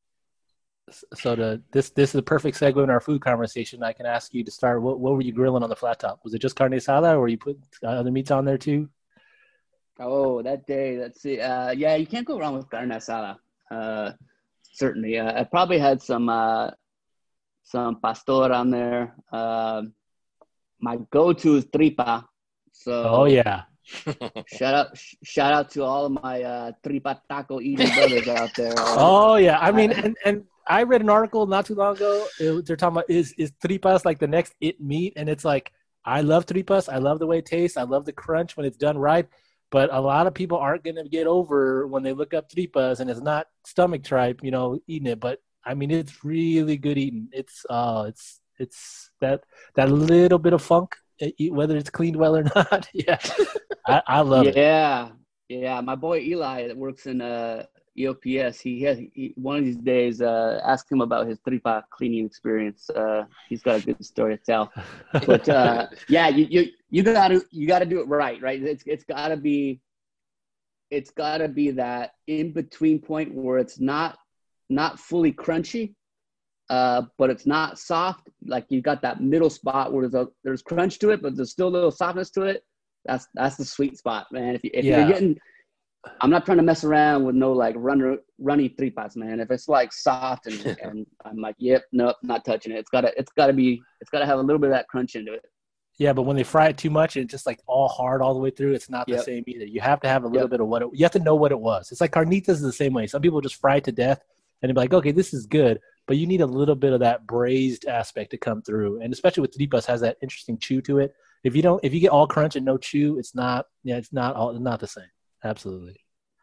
So the this this is a perfect segue in our food conversation. I can ask you to start. What what were you grilling on the flat top? Was it just carne asada, or were you put other meats on there too? Oh, that day. Let's see. Uh, yeah, you can't go wrong with carne asada. Uh, certainly. Uh, I probably had some uh, some pastor on there. Um, my go-to is tripa. So Oh yeah, shout out sh- shout out to all of my uh, tripa taco eating brothers out there. oh yeah. I mean, and and I read an article not too long ago. It, they're talking about is is tripas like the next it meat, and it's like I love tripas. I love the way it tastes. I love the crunch when it's done right. But a lot of people aren't going to get over when they look up tripas, and it's not stomach tripe, you know, eating it. But I mean, it's really good eating. It's uh, it's it's that that little bit of funk, whether it's cleaned well or not. yeah, I, I love it. Yeah, yeah. My boy Eli that works in uh, E O P S. He has he, one of these days. Uh, ask him about his tripa cleaning experience. Uh, he's got a good story to tell. But uh, yeah, you you you gotta you gotta do it right, right? It's it's gotta be it's gotta be that in between point where it's not not fully crunchy, uh, but it's not soft. Like you got that middle spot where there's a there's crunch to it, but there's still a little softness to it. That's that's the sweet spot, man. If you if Yeah. you're getting, I'm not trying to mess around with no like runner runny tripas, man. If it's like soft and and I'm like, yep, nope, not touching it. It's gotta it's gotta be it's gotta have a little bit of that crunch into it. Yeah, but when they fry it too much and it's just like all hard all the way through, it's not the Yep. same either. You have to have a little Yep. bit of what it, you have to know what it was. It's like carnitas is the same way. Some people just fry it to death and they're like, okay, this is good, but you need a little bit of that braised aspect to come through. And especially with tripas has that interesting chew to it. If you don't, if you get all crunch and no chew, it's not, yeah, it's not all, not the same. Absolutely.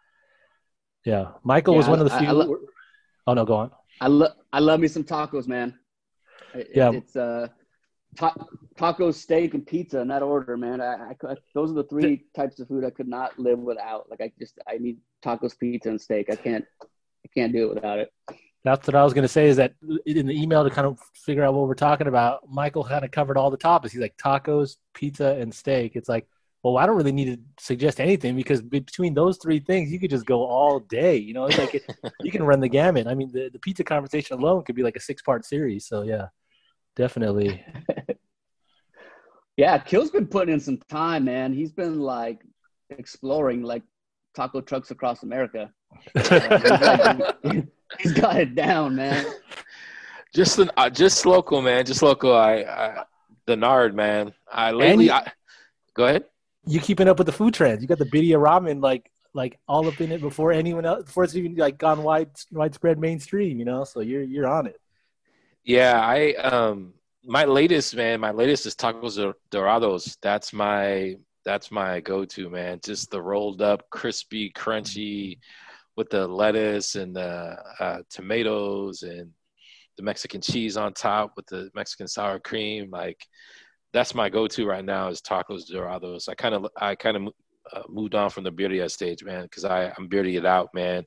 Yeah. Michael Yeah, was one of the I- few. I lo- oh no, go on. I love I love me some tacos, man. It, Yeah. it's uh, ta- tacos, steak, and pizza in that order, man. I, I, I those are the three types of food I could not live without. Like I just I need tacos, pizza, and steak. I can't I can't do it without it. That's what I was going to say is that in the email to kind of figure out what we're talking about, Michael kind of covered all the topics. He's like tacos, pizza, and steak. It's like, well, I don't really need to suggest anything because between those three things, you could just go all day. You know, it's like it, you can run the gamut. I mean, the, the pizza conversation alone could be like a six-part series. So, yeah, definitely. Yeah, Kill's been putting in some time, man. He's been like exploring like taco trucks across America. Uh, he's, like, he's got it down, man. Just an, uh, just local, man. Just local. I, I the Nard, man. I lately. you- I, go ahead. You keeping up with the food trends. You got the Bidia ramen like like all up in it before anyone else, before it's even like gone wide widespread mainstream, you know? So you're you're on it. Yeah, I um my latest, man, my latest is tacos Dor- dorados. That's my that's my go-to, man. Just the rolled up, crispy, crunchy, with the lettuce and the uh, tomatoes and the Mexican cheese on top with the Mexican sour cream. Like that's my go-to right now is tacos dorados. I kind of I kind of uh, moved on from the birria stage, man, because I I'm birriaed out, man.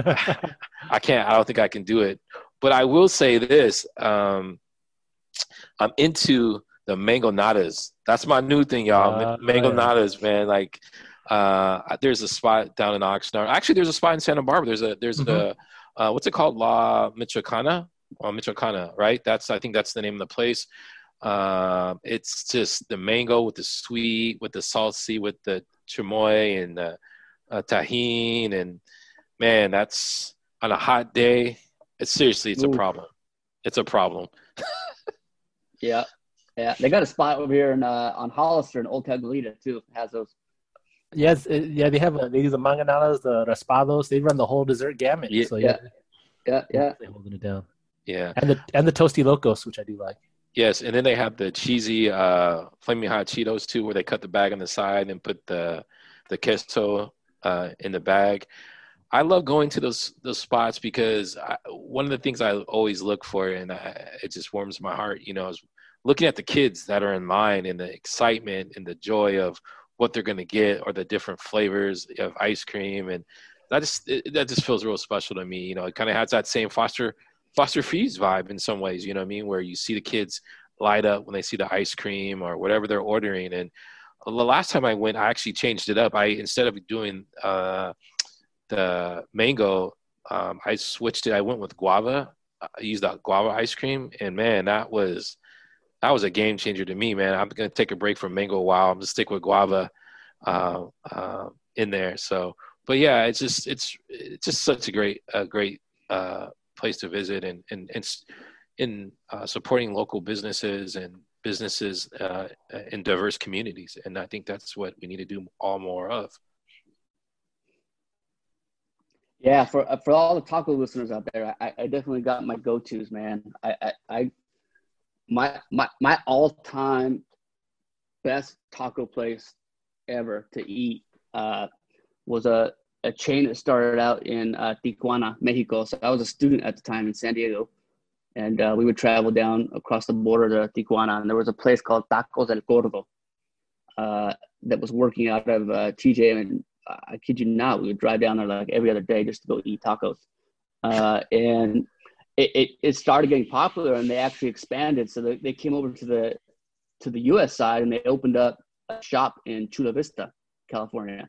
I can't. I don't think I can do it. But I will say this: um, I'm into the mango natas. That's my new thing, y'all. Uh, mango yeah. natas, man. Like, uh, there's a spot down in Oxnard. Actually, there's a spot in Santa Barbara. There's a there's Mhm. a uh, what's it called? La Michoacana or Michoacana, right? That's I think that's the name of the place. Um, it's just the mango with the sweet, with the salty, with the chamoy and the uh, tahine, and man, that's on a hot day. It's seriously, it's a Ooh. problem. It's a problem. Yeah, yeah. They got a spot over here in uh, on Hollister in Old Tagalita too. Has those. Yes, uh, yeah, they have uh, they use the manganadas, the raspados. They run the whole dessert gamut. Yeah, So yeah, Yeah, yeah. they're holding it down. yeah. And the and the toasty locos, which I do like. Yes, and then they have the cheesy uh, flaming hot Cheetos too, where they cut the bag on the side and put the the queso uh, in the bag. I love going to those those spots because I, one of the things I always look for, and I, it just warms my heart, you know, is looking at the kids that are in line and the excitement and the joy of what they're going to get or the different flavors of ice cream, and that just it, that just feels real special to me. You know, it kind of has that same Foster Foster Feast vibe in some ways. You know what I mean? Where you see the kids light up when they see the ice cream or whatever they're ordering. And the last time I went, I actually changed it up. I instead of doing uh, the mango, um, I switched it. I went with guava. I used that guava ice cream, and man, that was that was a game changer to me, man. I'm gonna take a break from mango a while. I'm gonna stick with guava uh, uh, in there. So, but yeah, it's just it's it's just such a great a great uh, place to visit, and and and in uh, supporting local businesses and businesses uh, in diverse communities, and I think that's what we need to do all more of. Yeah, for for all the taco listeners out there, I, I definitely got my go-tos, man. I, I, I my my my all-time best taco place ever to eat uh, was a, a chain that started out in uh, Tijuana, Mexico. So I was a student at the time in San Diego, and uh, we would travel down across the border to Tijuana, and there was a place called Tacos El Gordo uh, that was working out of uh, T J, and I kid you not, we would drive down there like every other day just to go eat tacos. Uh, and it, it, it started getting popular, and they actually expanded. So they, they came over to the to the U S side, and they opened up a shop in Chula Vista, California.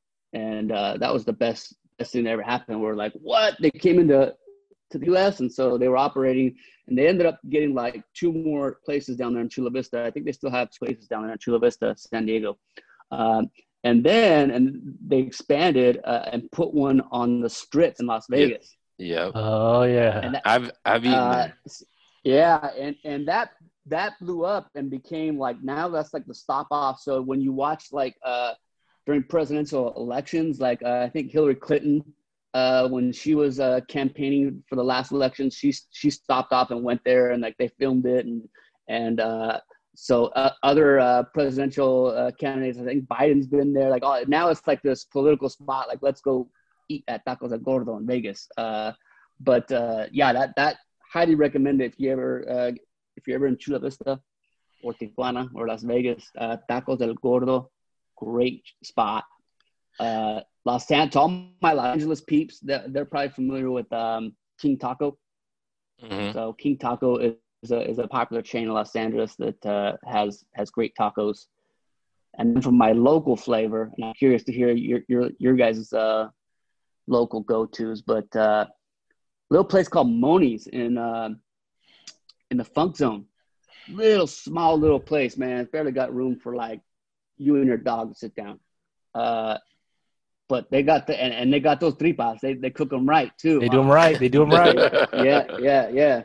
And uh, that was the best, best thing that ever happened. We're like, what? They came into to the U S, and so they were operating, and they ended up getting like two more places down there in Chula Vista. I think they still have places down there in Chula Vista, San Diego. Um, And then and they expanded uh, and put one on the Strip in Las Vegas. Yeah. Oh yeah. And that, I've I've eaten uh, there. Yeah, and and that that blew up and became like, now that's like the stop off. So when you watch like uh, during presidential elections, like uh, I think Hillary Clinton, uh, when she was uh, campaigning for the last election, she she stopped off and went there, and like they filmed it, and and. Uh, So uh, other uh, presidential uh, candidates, I think Biden's been there. Like oh, now it's like this political spot. Like let's go eat at Tacos El Gordo in Vegas. Uh, but uh, yeah, that that highly recommend it if you ever uh, if you're ever in Chula Vista or Tijuana or Las Vegas. Uh, Tacos El Gordo, great spot. Uh, Los Angeles, all my Los Angeles peeps, they're, they're probably familiar with um, King Taco. Mm-hmm. So King Taco is. Is a, is a popular chain in Los Angeles that uh, has has great tacos. And then from my local flavor, and I'm curious to hear your your your guys' uh, local go-tos, but uh, a little place called Moni's in uh, in the Funk Zone. Little small little place, man. Barely got room for like you and your dog to sit down. Uh, but they got the and, and they got those tripas. They they cook them right too. They do them right. They do them right. yeah, yeah, yeah.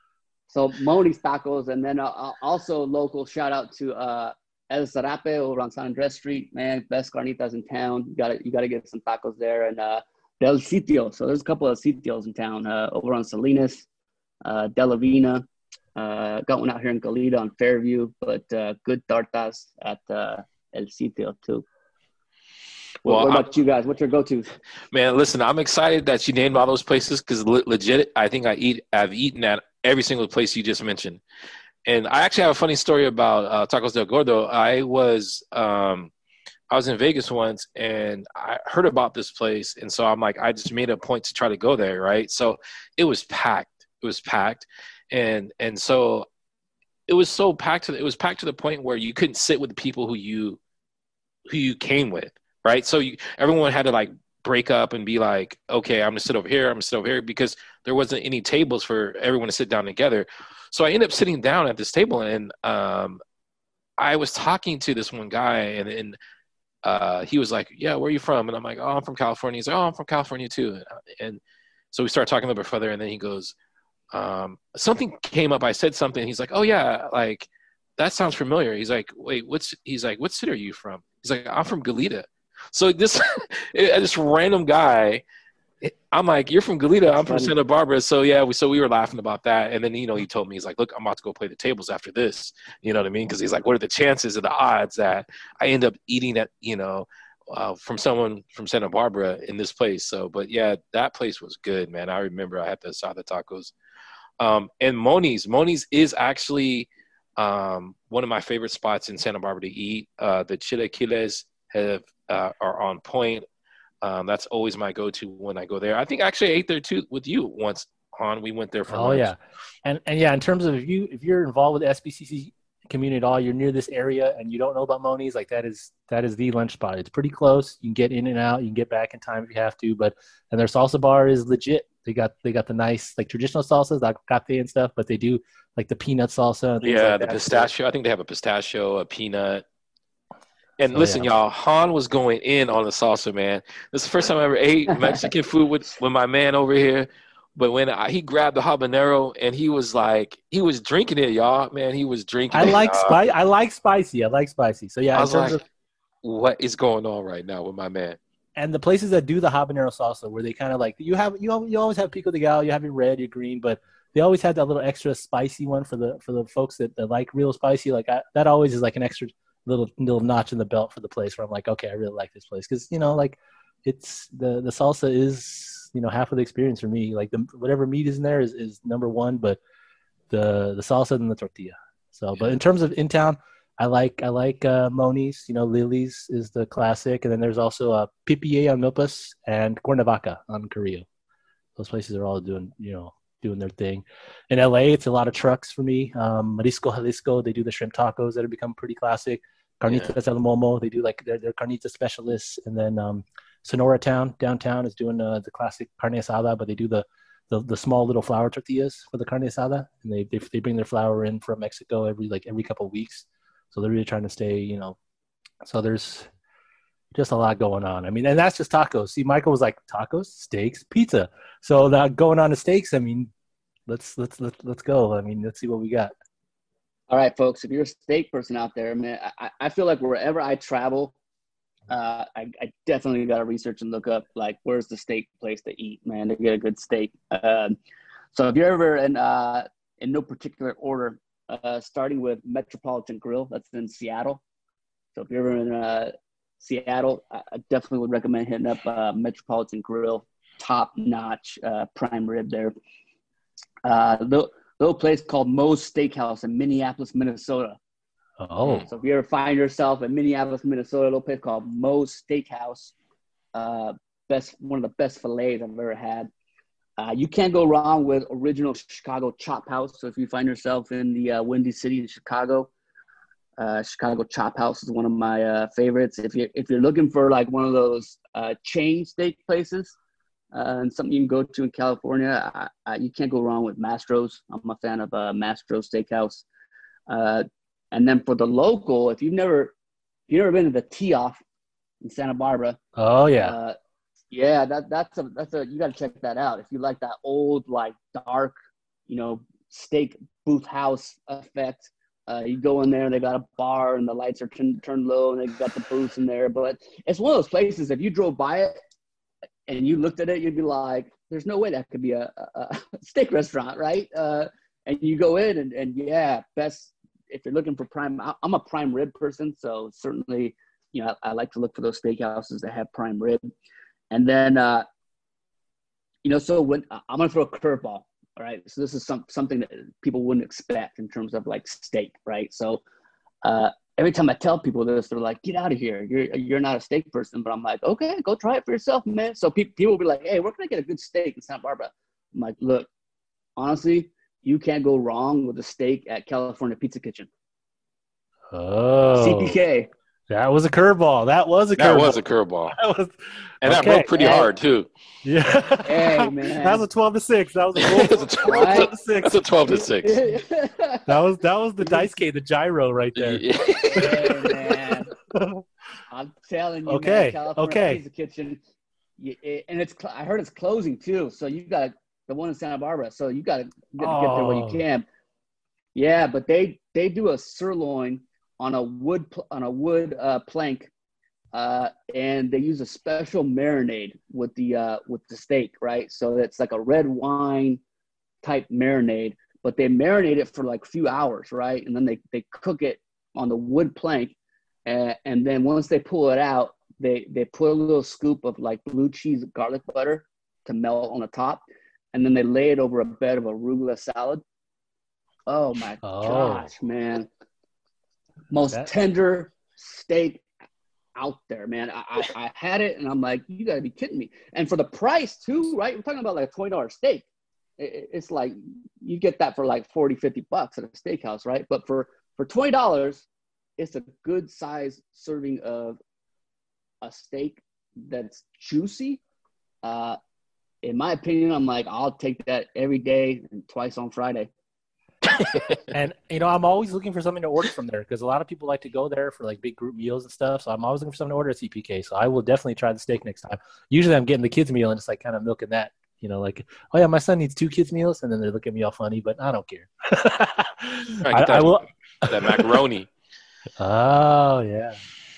So Moni's Tacos, and then uh, also local shout out to uh, El Zarape over on San Andres Street. Man, best carnitas in town. You got to you got to get some tacos there. And uh, Del Sitio. So there's a couple of sitios in town uh, over on Salinas, uh, De La Vina. Uh, got one out here in Goleta on Fairview, but uh, good tartas at uh, El Sitio too. What, Well, what I'm, about you guys? What's your go-tos? man, listen, I'm excited that you named all those places because le- legit, I think I eat, I've eaten at every single place you just mentioned. And I actually have a funny story about uh, Tacos del Gordo. I was, um, I was in Vegas once and I heard about this place. And so I'm like, I just made a point to try to go there. Right. So it was packed. It was packed. And, and so it was so packed. To, it was packed to the point where you couldn't sit with the people who you, who you came with. Right. So you, everyone had to like break up and be like, okay, I'm gonna sit over here. I'm gonna sit over here because there wasn't any tables for everyone to sit down together. So I ended up sitting down at this table and, um, I was talking to this one guy and, and uh, he was like, yeah, where are you from? And I'm like, oh, I'm from California. He's like, oh, I'm from California too. And, and so we started talking a little bit further and then he goes, um, something came up. I said something. He's like, oh yeah, like that sounds familiar. He's like, wait, what's, he's like, what city are you from? He's like, I'm from Goleta. So this, this random guy, I'm like, you're from Goleta. I'm from Santa Barbara. So yeah, we, so we were laughing about that. And then, you know, he told me, he's like, look, I'm about to go play the tables after this. You know what I mean? Cause he's like, what are the chances or the odds that I end up eating at, you know, uh, from someone from Santa Barbara in this place. So, but yeah, that place was good, man. I remember I had the asada tacos. Um, and Moni's, Moni's is actually um, one of my favorite spots in Santa Barbara to eat. Uh, the chilaquiles have, uh, are on point. Um, that's always my go-to when I go there. I think actually I ate there too with you once, Han. We went there for Oh lunch. yeah, and and yeah, in terms of if you if you're involved with the S B C C community at all, you're near this area and you don't know about Moni's, like that is that is the lunch spot. It's pretty close. You can get in and out. You can get back in time if you have to. But and their salsa bar is legit. They got they got the nice like traditional salsas, like agave and stuff, but they do like the peanut salsa. And things Yeah, like the that. pistachio. I think they have a pistachio, a peanut. And So, listen, yeah. y'all, Han was going in on the salsa, man. This is the first time I ever ate Mexican food with, with my man over here. But when I, he grabbed the habanero and he was like, he was drinking it, y'all. Man, he was drinking I it. like uh, spicy. I like spicy. I like spicy. So yeah, I in was terms like, of what is going on right now with my man? and the places that do the habanero salsa, where they kind of like you have you al- you always have pico de gallo, you have your red, your green, but they always have that little extra spicy one for the for the folks that, that like real spicy. Like I, that always is like an extra little little notch in the belt for the place where I'm like, okay, I really like this place because you know like it's the the salsa is you know half of the experience for me. Like the whatever meat is in there is, is number one, but the the salsa and the tortilla. So, but in terms of in town, I like I like uh, Moni's. You know, Lily's is the classic, and then there's also uh, Pipié on Milpas and Cuernavaca on Carrillo. Those places are all doing you know doing their thing. In L A, it's a lot of trucks for me. Um, Marisco Jalisco, they do the shrimp tacos that have become pretty classic. Carnitas Yeah. El Momo, they do like their their carnita specialists, and then um, Sonora Town downtown is doing uh, the classic carne asada, but they do the the, the small little flour tortillas for the carne asada, and they, they they bring their flour in from Mexico every like every couple of weeks. So they're really trying to stay, you know. So there's just a lot going on. I mean, and that's just tacos. See, Michael was like tacos, steaks, pizza. So that going on to steaks, I mean, let's let's let's let's go. I mean, let's see what we got. All right, folks, if you're a steak person out there, man, I, I feel like wherever I travel, uh, I, I definitely got to research and look up, like, where's the steak place to eat, man, to get a good steak. Um, so if you're ever in, uh, in no particular order, uh, starting with Metropolitan Grill, that's in Seattle. So if you're ever in uh, Seattle, I definitely would recommend hitting up uh, Metropolitan Grill, top-notch uh, prime rib there. Uh, the little place called Moe's Steakhouse in Minneapolis, Minnesota. Oh, So if you ever find yourself in Minneapolis, Minnesota, a little place called Moe's Steakhouse, uh, best one of the best fillets I've ever had. Uh, you can't go wrong with original Chicago Chop House. So if you find yourself in the uh, Windy City in Chicago, uh, Chicago Chop House is one of my uh, favorites. If you if you're looking for like one of those uh, chain steak places, Uh, and something you can go to in California, I, I, you can't go wrong with Mastro's. I'm a fan of uh, Mastro's Steakhouse. Uh, and then for the local, if you've never, if you've never been to the Tee-Off in Santa Barbara, oh yeah. uh, yeah, that that's a that's a you got to check that out. If you like that old like dark, you know, steak booth house effect, uh, you go in there and they got a bar and the lights are turned turned low and they got the booths in there. But it's one of those places. If you drove by it and you looked at it, you'd be like, there's no way that could be a, a, a steak restaurant, right? Uh, and you go in and, and yeah, best, if you're looking for prime, I'm a prime rib person. So certainly, you know, I, I like to look for those steakhouses that have prime rib. And then, uh, you know, so when I'm going to throw a curveball, all right? So this is some, something that people wouldn't expect in terms of like steak, right? So uh, every time I tell people this, they're like, get out of here. You're, you're not a steak person. But I'm like, okay, go try it for yourself, man. So pe- people will be like, hey, where can I get a good steak in Santa Barbara? I'm like, look, honestly, you can't go wrong with a steak at California Pizza Kitchen. Oh. C P K. That was a curveball. That was a curveball. That was a curveball. That was, and okay. that broke pretty hey. hard, too. Yeah. Hey, man. That was a twelve to six. That was a twelve, That's a twelve to six. That's a twelve to six. That was that was the dice game, the gyro right there. Hey, man. I'm telling you, okay. man, California okay. Pizza Kitchen, you, it, and it's I heard it's closing too. So you got the one in Santa Barbara. So you got to get, oh. get there when you can. Yeah, but they they do a sirloin on a wood on a wood uh, plank, uh, and they use a special marinade with the uh, with the steak, right? So it's like a red wine type marinade, but they marinate it for like a few hours, right? And then they they cook it on the wood plank, and, and then once they pull it out, they they put a little scoop of like blue cheese garlic butter to melt on the top, and then they lay it over a bed of arugula salad. Oh my oh. gosh, man. Most that... tender steak out there, man. I, I, I had it, and I'm like, you got to be kidding me. And for the price, too, right? We're talking about like a twenty dollars steak. It, it's like you get that for like forty, fifty bucks at a steakhouse, right? But for, for twenty dollars, it's a good size serving of a steak that's juicy. Uh, in my opinion, I'm like, I'll take that every day and twice on Friday. And you know, I'm always looking for something to order from there because a lot of people like to go there for like big group meals and stuff. So I'm always looking for something to order at C P K. So I will definitely try the steak next time. Usually, I'm getting the kids meal and it's like kind of milking that. You know, like, oh yeah, my son needs two kids meals, and then they look at me all funny, but I don't care. I, I, that, I will. That macaroni. Oh yeah.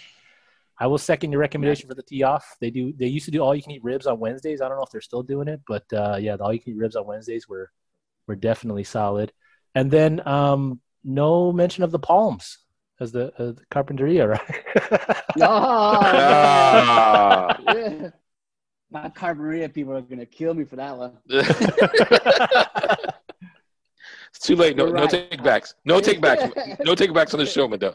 I will second your recommendation for the tee off. They do. They used to do all you can eat ribs on Wednesdays. I don't know if they're still doing it, but uh, yeah, the all you can eat ribs on Wednesdays were were definitely solid. And then um, no mention of the Palms as the, uh, the Carpinteria, right? Oh, Ah. yeah. My Carpinteria people are going to kill me for that one. It's too late. No, You're no right. take backs. No take backs. No take backs on the show, Mado.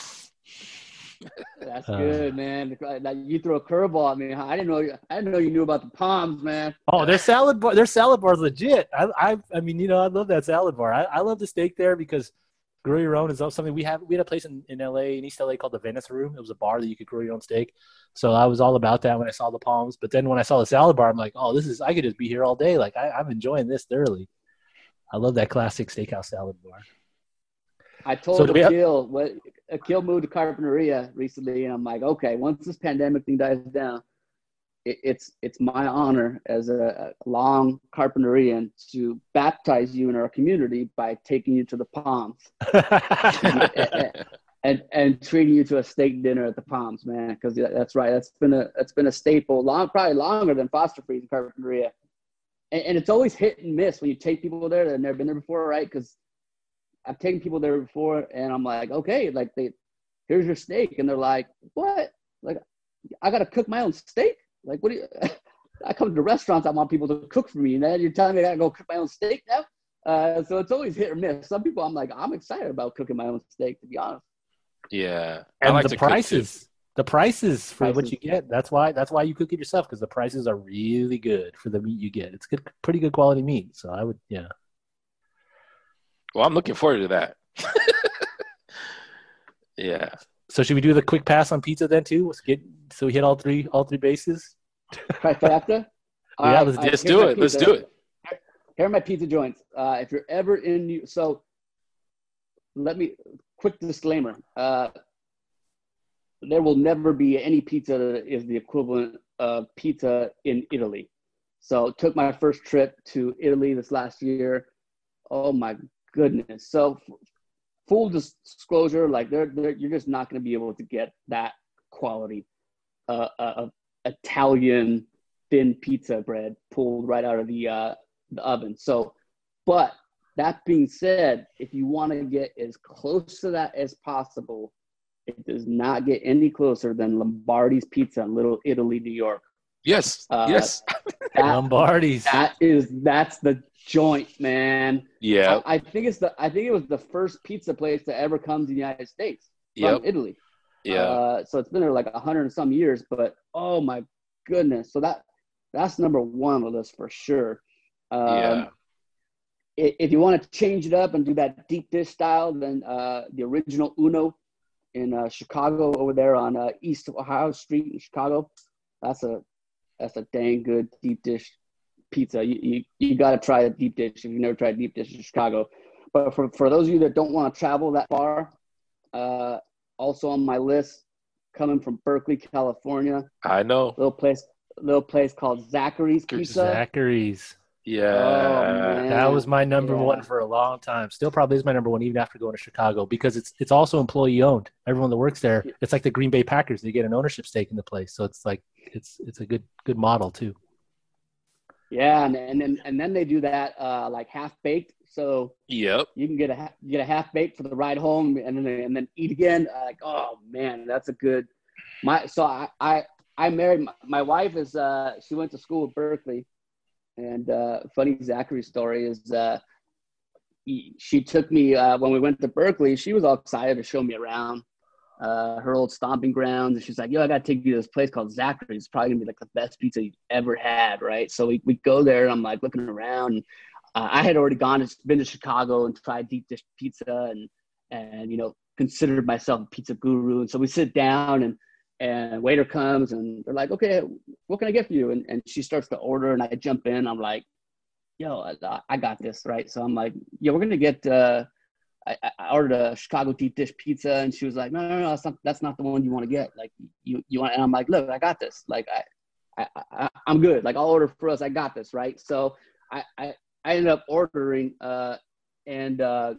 That's Uh. good, man. Like, you throw a curveball at me. I didn't know. I didn't know you knew about the Palms, man. Oh, their salad bar, their salad bar is legit. I, I, I mean, you know, I love that salad bar. I, I love the steak there because grill your own is something we have. We had a place in, in L A, in East L A called the Venice Room. It was a bar that you could grill your own steak. So I was all about that when I saw the Palms. But then when I saw the salad bar, I'm like, oh, this is. I could just be here all day. Like I, I'm enjoying this thoroughly. I love that classic steakhouse salad bar. I told So do we have- Akil what Akil moved to Carpinteria recently, and I'm like, okay, once this pandemic thing dies down, it, it's it's my honor as a, a long Carpinterian to baptize you in our community by taking you to the Palms and, and and treating you to a steak dinner at the Palms, man. Because that's right, that's been a that's been a staple long, probably longer than Foster Freeze and Carpinteria, and, and it's always hit and miss when you take people there that have never been there before, right? Because I've taken people there before, and I'm like, okay, like they, here's your steak, and they're like, what? Like, I gotta cook my own steak? Like, what do you? I come to restaurants, I want people to cook for me, and then you're telling me I gotta go cook my own steak now? Uh, so it's always hit or miss. Some people, I'm like, I'm excited about cooking my own steak, to be honest. Yeah, and I like the to cook, prices, the prices for Prices. what you get. That's why. That's why you cook it yourself because the prices are really good for the meat you get. It's good, pretty good quality meat. So I would, yeah. Well, I'm looking forward to that. Yeah. So should we do the quick pass on pizza then too? Let's get so we hit all three all three bases. Trifecta? All Yeah, right, let's all right, Let's here's do my it. Let's pizza. do it. Here are my pizza joints. Uh, if you're ever in New, so let me quick disclaimer. Uh, there will never be any pizza that is the equivalent of pizza in Italy. So took my first trip to Italy this last year. Oh my goodness. So f- full disclosure, like they're, they're you're just not going to be able to get that quality uh, uh, of Italian thin pizza bread pulled right out of the uh, the oven. So, but that being said, if you want to get as close to that as possible, it does not get any closer than Lombardi's Pizza in Little Italy, New York. Yes, uh, yes. That, Lombardi's. That is that's the joint, man. Yeah. I, I think it's the I think it was the first pizza place to ever come to the United States from yep. Italy. Yeah. Uh, so it's been there like a hundred and some years, but oh my goodness. So that that's number one on the list for sure. Um, yeah. If you want to change it up and do that deep dish style, then uh, the original Uno in uh, Chicago over there on uh, East Ohio Street in Chicago, that's a that's a dang good deep dish pizza. You you, you got to try a deep dish if you've never tried deep dish in Chicago. But for, for those of you that don't want to travel that far, uh, also on my list, coming from Berkeley, California. I know. Little place, little place called Zachary's Pizza. Zachary's. Yeah. Oh, that was my number yeah. one for a long time. Still probably is my number one even after going to Chicago because it's it's also employee owned. Everyone that works there, it's like the Green Bay Packers. They get an ownership stake in the place. So it's like it's it's a good good model too. Yeah, and, and then and then they do that uh, like half baked. So yep, you can get a get a half baked for the ride home, and then and then eat again. Uh, like, oh man, that's a good. My so I I, I married my, my wife is uh, she went to school at Berkeley, and uh, funny Zachary story is uh, he, she took me uh, when we went to Berkeley. She was all excited to show me around uh, her old stomping grounds, and she's like, "Yo, I gotta take you to this place called Zachary's. It's probably gonna be like the best pizza you've ever had, right?" So we we go there, and I'm like looking around. And, Uh, I had already gone and been to Chicago and tried deep dish pizza and, and, you know, considered myself a pizza guru. And so we sit down and, and waiter comes and they're like, okay, what can I get for you? And, and she starts to order and I jump in. I'm like, yo, I, I got this. Right. So I'm like, yeah, we're going to get, uh, I, I ordered a Chicago deep dish pizza. And she was like, no, no, no, that's not, that's not the one you want to get. Like you, you want, and I'm like, look, I got this. Like, I, I, I I'm good. Like I'll order for us. I got this. Right. So I, I, I ended up ordering uh, and, uh,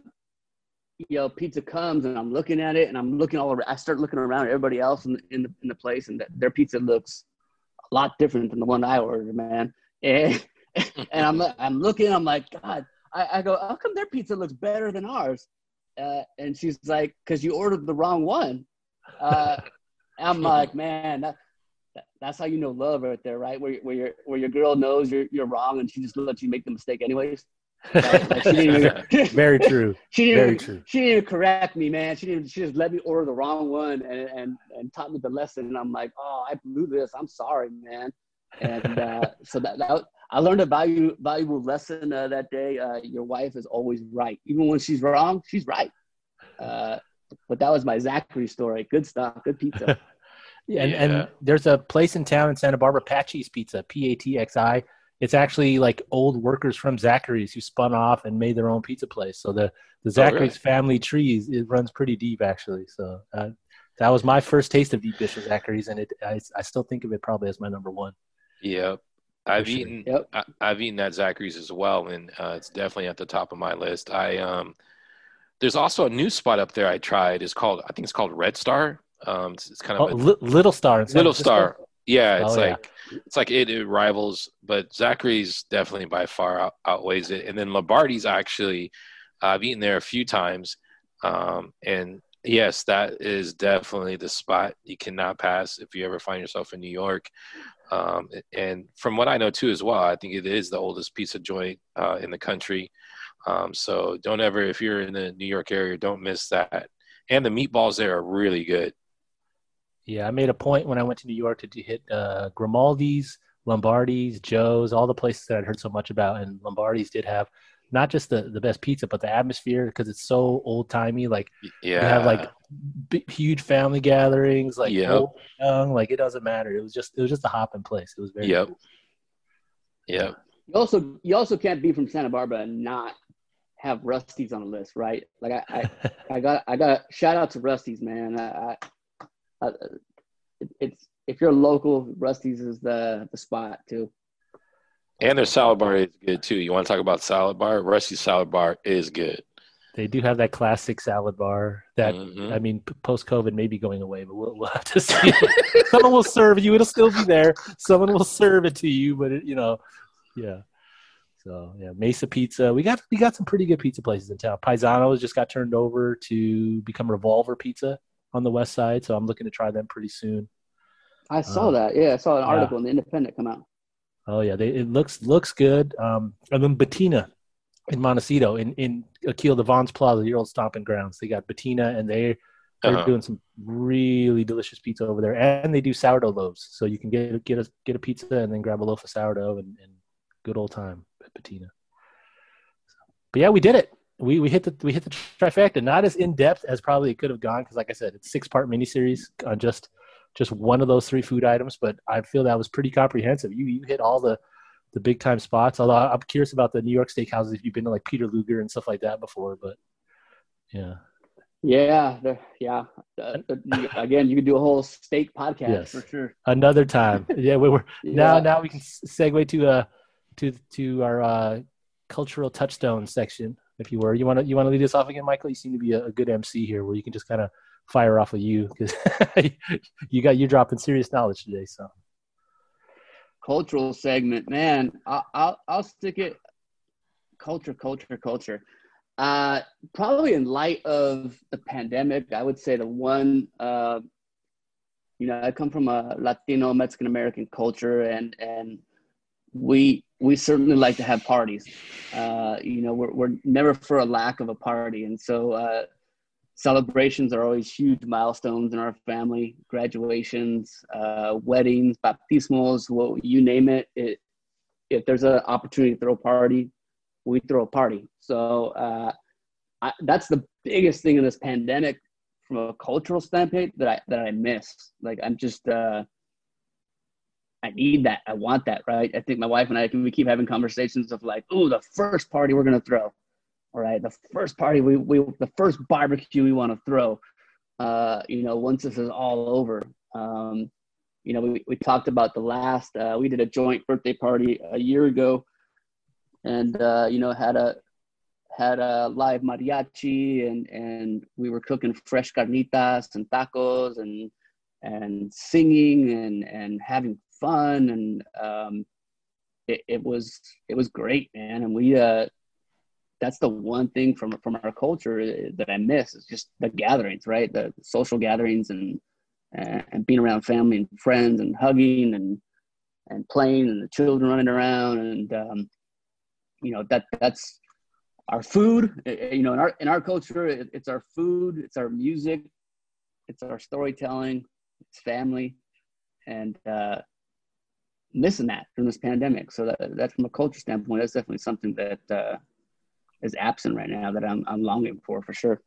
you know, pizza comes and I'm looking at it and I'm looking all over. I start looking around at everybody else in the, in the, in the place and the, their pizza looks a lot different than the one I ordered, man. And, and I'm, I'm looking, I'm like, God, I, I go, how come their pizza looks better than ours? Uh, and she's like, cause you ordered the wrong one. Uh, I'm like, man, that, that's how you know love right there, right? Where where your where your girl knows you're you're wrong and she just lets you make the mistake anyways. Right? Like she didn't even, Very true. She didn't Very even, true. She didn't even correct me, man. She didn't. She just let me order the wrong one and and and taught me the lesson. And I'm like, oh, I blew this. I'm sorry, man. And uh, so that, that I learned a value valuable lesson uh, that day. Uh, your wife is always right, even when she's wrong. She's right. Uh, but that was my Zachary story. Good stuff. Good pizza. And, yeah. and there's a place in town in Santa Barbara, Patxi's Pizza, P A T X I. It's actually like old workers from Zachary's who spun off and made their own pizza place. So the, the Zachary's oh, really? family trees, it runs pretty deep actually. So uh, that was my first taste of deep dish at Zachary's, and it I, I still think of it probably as my number one. Yep. I've sure. eaten Yep. I, I've eaten at Zachary's as well, and uh, it's definitely at the top of my list. I um, there's also a new spot up there I tried. It's called I think it's called Red Star. Um, it's, it's kind Oh, of a Li- Little Star. In San Little Francisco? Star. Yeah, it's Oh, yeah. like it's like it, it rivals, but Zachary's definitely by far out, outweighs it. And then Lombardi's actually, uh, I've eaten there a few times, um, and yes, that is definitely the spot you cannot pass if you ever find yourself in New York. Um, and from what I know too, as well, I think it is the oldest pizza joint uh, in the country. Um, so don't ever, if you're in the New York area, don't miss that. And the meatballs there are really good. Yeah, I made a point when I went to New York to hit uh, Grimaldi's, Lombardi's, Joe's, all the places that I'd heard so much about. And Lombardi's did have not just the, the best pizza, but the atmosphere because it's so old-timey. Like, Yeah. you have, like, big, huge family gatherings, like, Yep. old, young. Like, it doesn't matter. It was just it was just a hopping place. It was very Yep. cool. Yep. You also you also can't be from Santa Barbara and not have Rusty's on the list, right? Like I I, I got I got shout out to Rusty's, man. I, I, I it, it's if you're local, Rusty's is the the spot too. And their salad bar is good too. You want to talk about salad bar? Rusty's salad bar is good. They do have that classic salad bar that, Mhm. I mean, p- post-COVID may be going away, but we'll, we'll have to see. Someone will serve you. It'll still be there. Someone will serve it to you, but, it, you know, yeah. So, yeah, Mesa Pizza. We got we got some pretty good pizza places in town. Paisano's just got turned over to become Revolver Pizza. on the west side, so I'm looking to try them pretty soon. I saw Um, that. Yeah, I saw an yeah. article in the Independent come out. Oh yeah, they, it looks looks good. Um, and then Bettina in Montecito, in in Akil Devon's Plaza, your old stomping grounds. They got Bettina, and they they're Uh-huh. doing some really delicious pizza over there, and they do sourdough loaves, so you can get get a get a pizza and then grab a loaf of sourdough and, and good old time at Bettina. But yeah, we did it. We we hit the we hit the trifecta. Not as in depth as probably it could have gone because, like I said, it's six part miniseries on just just one of those three food items. But I feel that was pretty comprehensive. You you hit all the the big time spots. Although I'm curious about the New York steakhouses if you've been to like Peter Luger and stuff like that before. But yeah, Yeah, the, yeah. Uh, you- again, you could do a whole steak podcast yes, for sure. another time. Yeah, we were now Yeah. now we can segue to uh to to our uh, cultural touchstone section. If you were, you want to you want to lead us off again, Michael? You seem to be a, a good M C here, where you can just kind of fire off of you because you got you're dropping serious knowledge today. So Cultural segment, man. I'll, I'll I'll stick it. Culture, culture, culture. Uh, probably in light of the pandemic, I would say the one. Uh, you know, I come from a Latino Mexican American culture, and and we we certainly like to have parties. Uh, you know, we're we're never for a lack of a party, and so uh, celebrations are always huge milestones in our family. Graduations, uh, weddings, baptismos, well, you name it. It if there's an opportunity to throw a party, we throw a party. So uh, I, that's the biggest thing in this pandemic from a cultural standpoint that I that I miss. Like I'm just. Uh, I need that. I want that, right? I think my wife and I, we keep having conversations of like, oh, the first party we're going to throw, all right? The first party, we, we the first barbecue we want to throw, uh, you know, once this is all over. Um, you know, we, we talked about the last, uh, we did a joint birthday party a year ago and, uh, you know, had a, had a live mariachi and, and we were cooking fresh carnitas and tacos and, and singing and, and having fun. And um, it, it was, it was great, man. And we, uh, that's the one thing from, from our culture that I miss is just the gatherings, right? The social gatherings and, uh, and being around family and friends and hugging and, and playing and the children running around. And, um, you know, that that's our food, you know, in our, in our culture, it, it's our food, it's our music, it's our storytelling, it's family, and uh, missing that from this pandemic. So that, that from a culture standpoint, that's definitely something that uh, is absent right now that I'm I'm longing for, for sure.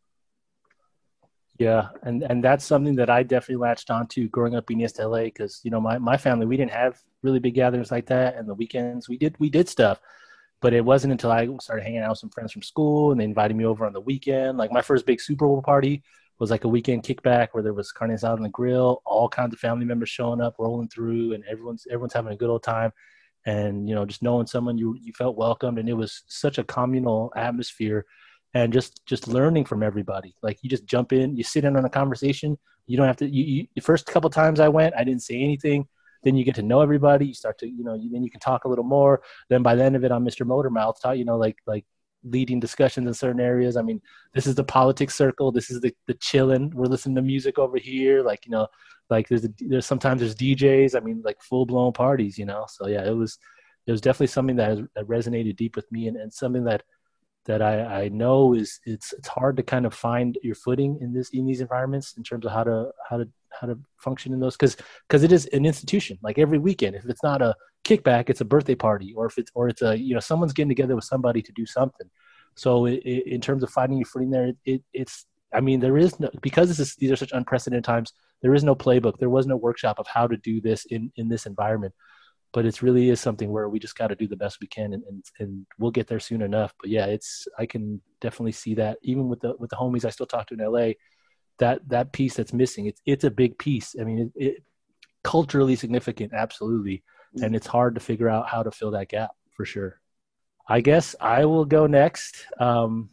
yeah, and and that's something that I definitely latched onto growing up in East L A because you know my, my family, we didn't have really big gatherings like that, and the weekends we did we did stuff, but it wasn't until I started hanging out with some friends from school and they invited me over on the weekend. Like my first big Super Bowl party was like a weekend kickback where there was carne asada on the grill, all kinds of family members showing up, rolling through, and everyone's everyone's having a good old time. And you know, just knowing someone, you you felt welcomed, and it was such a communal atmosphere, and just just learning from everybody. Like you just jump in, you sit in on a conversation. You don't have to. You, you the first couple times I went, I didn't say anything. Then you get to know everybody. You start to, you know, you, then you can talk a little more. Then by the end of it, I'm Mister Motormouth, you know, like like leading discussions in certain areas. I mean, this is the politics circle. This is the the chilling. We're listening to music over here. Like, you know, like there's a, there's sometimes there's D Js. I mean, like full blown parties. You know, so yeah, it was it was definitely something that, has, that resonated deep with me, and, and something that that I, I know is it's it's hard to kind of find your footing in this in these environments in terms of how to how to how to function in those because because it is an institution. Like every weekend, if it's not a kickback, it's a birthday party, or if it's or it's a you know someone's getting together with somebody to do something. So it, it, in terms of finding your footing there, it, it, it's I mean there is no because this is these are such unprecedented times. There is no playbook. There was no workshop of how to do this in in this environment. But it really is something where we just got to do the best we can, and, and and we'll get there soon enough. But yeah, it's I can definitely see that even with the with the homies I still talk to in L A, that that piece that's missing. It's it's a big piece. I mean, it, it culturally significant, absolutely, and it's hard to figure out how to fill that gap for sure. I guess I will go next. Um,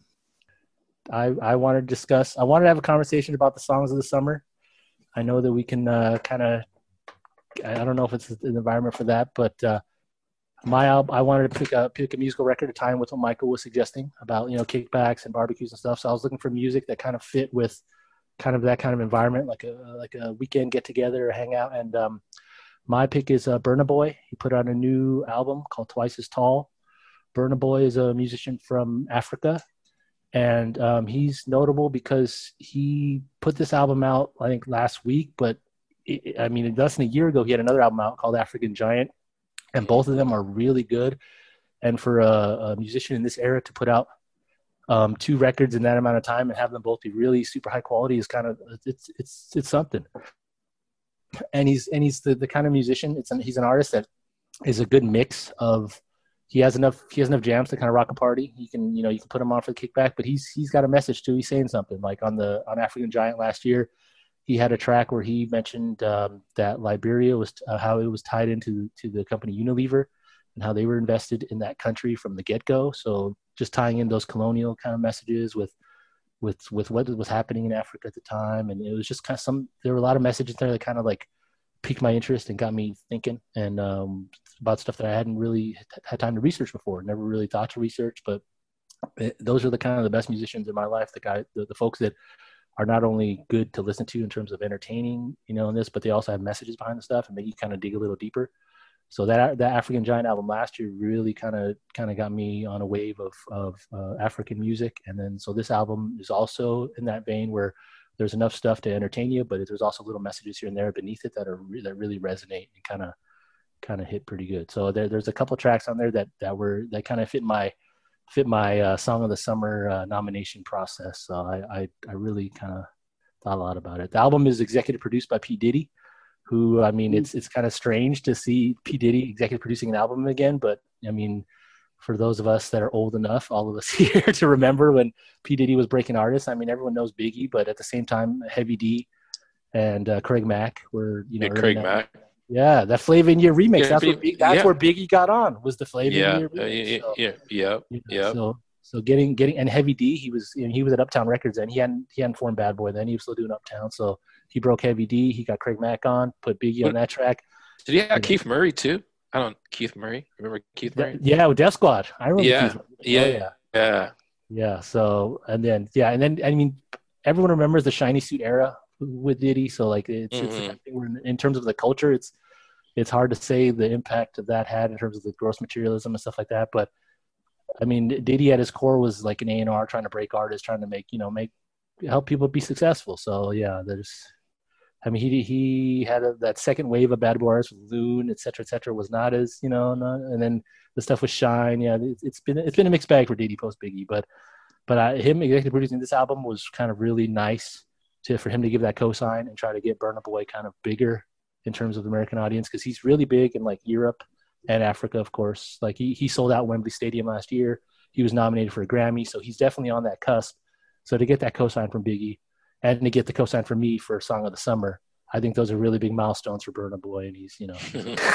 I I want to discuss. I wanted to have a conversation about the songs of the summer. I know that we can uh, kind of. I don't know if it's an environment for that, but uh, my album, I wanted to pick a pick a musical record to tie in with what Michael was suggesting about you know kickbacks and barbecues and stuff. So I was looking for music that kind of fit with kind of that kind of environment, like a like a weekend get together or hang out. And um, my pick is uh, Burna Boy. He put out a new album called Twice as Tall. Burna Boy is a musician from Africa, and um, he's notable because he put this album out, I think, last week. But it, I mean, less than a year ago, he had another album out called African Giant, and both of them are really good. And for a, a musician in this era to put out um, two records in that amount of time and have them both be really super high quality is kind of it's it's it's something. And he's and he's the, the kind of musician. It's an, he's an artist that is a good mix of. He has enough. He has enough jams to kind of rock a party. He can, you know, you can put him on for the kickback. But he's he's got a message too. He's saying something. Like on the on African Giant last year, he had a track where he mentioned um, that Liberia was uh, how it was tied into to the company Unilever, and how they were invested in that country from the get go. So just tying in those colonial kind of messages with with with what was happening in Africa at the time, and it was just kind of some. There were a lot of messages there that kind of like piqued my interest and got me thinking and um, about stuff that I hadn't really had time to research before. Never really thought to research, but it, those are the kind of the best musicians in my life. The guy, the, the folks that are not only good to listen to in terms of entertaining, you know, in this, but they also have messages behind the stuff and make you kind of dig a little deeper. So that that African Giant album last year really kind of kind of got me on a wave of of uh, African music, and then so this album is also in that vein where there's enough stuff to entertain you, but there's also little messages here and there beneath it that are re- that really resonate and kind of kind of hit pretty good. So there, there's a couple tracks on there that that were that kind of fit my fit my uh, Song of the Summer uh, nomination process. So I I, I really kind of thought a lot about it. The album is executive produced by P. Diddy, who I mean it's it's kind of strange to see P. Diddy executive producing an album again, but I mean, for those of us that are old enough, all of us here, to remember when P. Diddy was breaking artists. I mean, everyone knows Biggie, but at the same time, Heavy D and uh, Craig Mack were, you know, yeah, Craig Mack. Yeah, that Flavor in Your remix. Yeah, that's B- where Big, that's yeah. where Biggie got on. Was the Flavor Yeah, in Your uh, remix? yeah, So, yeah, yeah, you know, yeah. So so getting getting and Heavy D, he was you know, he was at Uptown Records and he hadn't he hadn't formed Bad Boy then. He was still doing Uptown. So he broke Heavy D. He got Craig Mack on, put Biggie What- on that track. Did he have You know. Keith Murray too? I don't Keith Murray. Remember Keith Murray? Yeah, with Death Squad. I remember. Yeah, Keith. yeah, Oh, yeah. yeah. Yeah. So and then yeah, and then I mean, everyone remembers the shiny suit era with Diddy. So like it's, it's the Mhm. kind of thing where in, in terms of the culture, it's it's hard to say the impact of that had in terms of the gross materialism and stuff like that. But I mean, Diddy at his core was like an A and R trying to break artists, trying to make you know make help people be successful. So yeah, there's. I mean, he he had a, that second wave of Bad Boy artists with Loon, et cetera, et cetera, was not as you know, not, and then the stuff with Shine. Yeah, it, it's been it's been a mixed bag for Diddy post Biggie, but but uh, him executive producing this album was kind of really nice to for him to give that cosign and try to get Burna Boy kind of bigger in terms of the American audience because he's really big in like Europe and Africa, of course. Like he he sold out Wembley Stadium last year. He was nominated for a Grammy, so he's definitely on that cusp. So to get that cosign from Biggie and to get the cosign from me for Song of the Summer, I think those are really big milestones for Burna Boy, and he's, you know.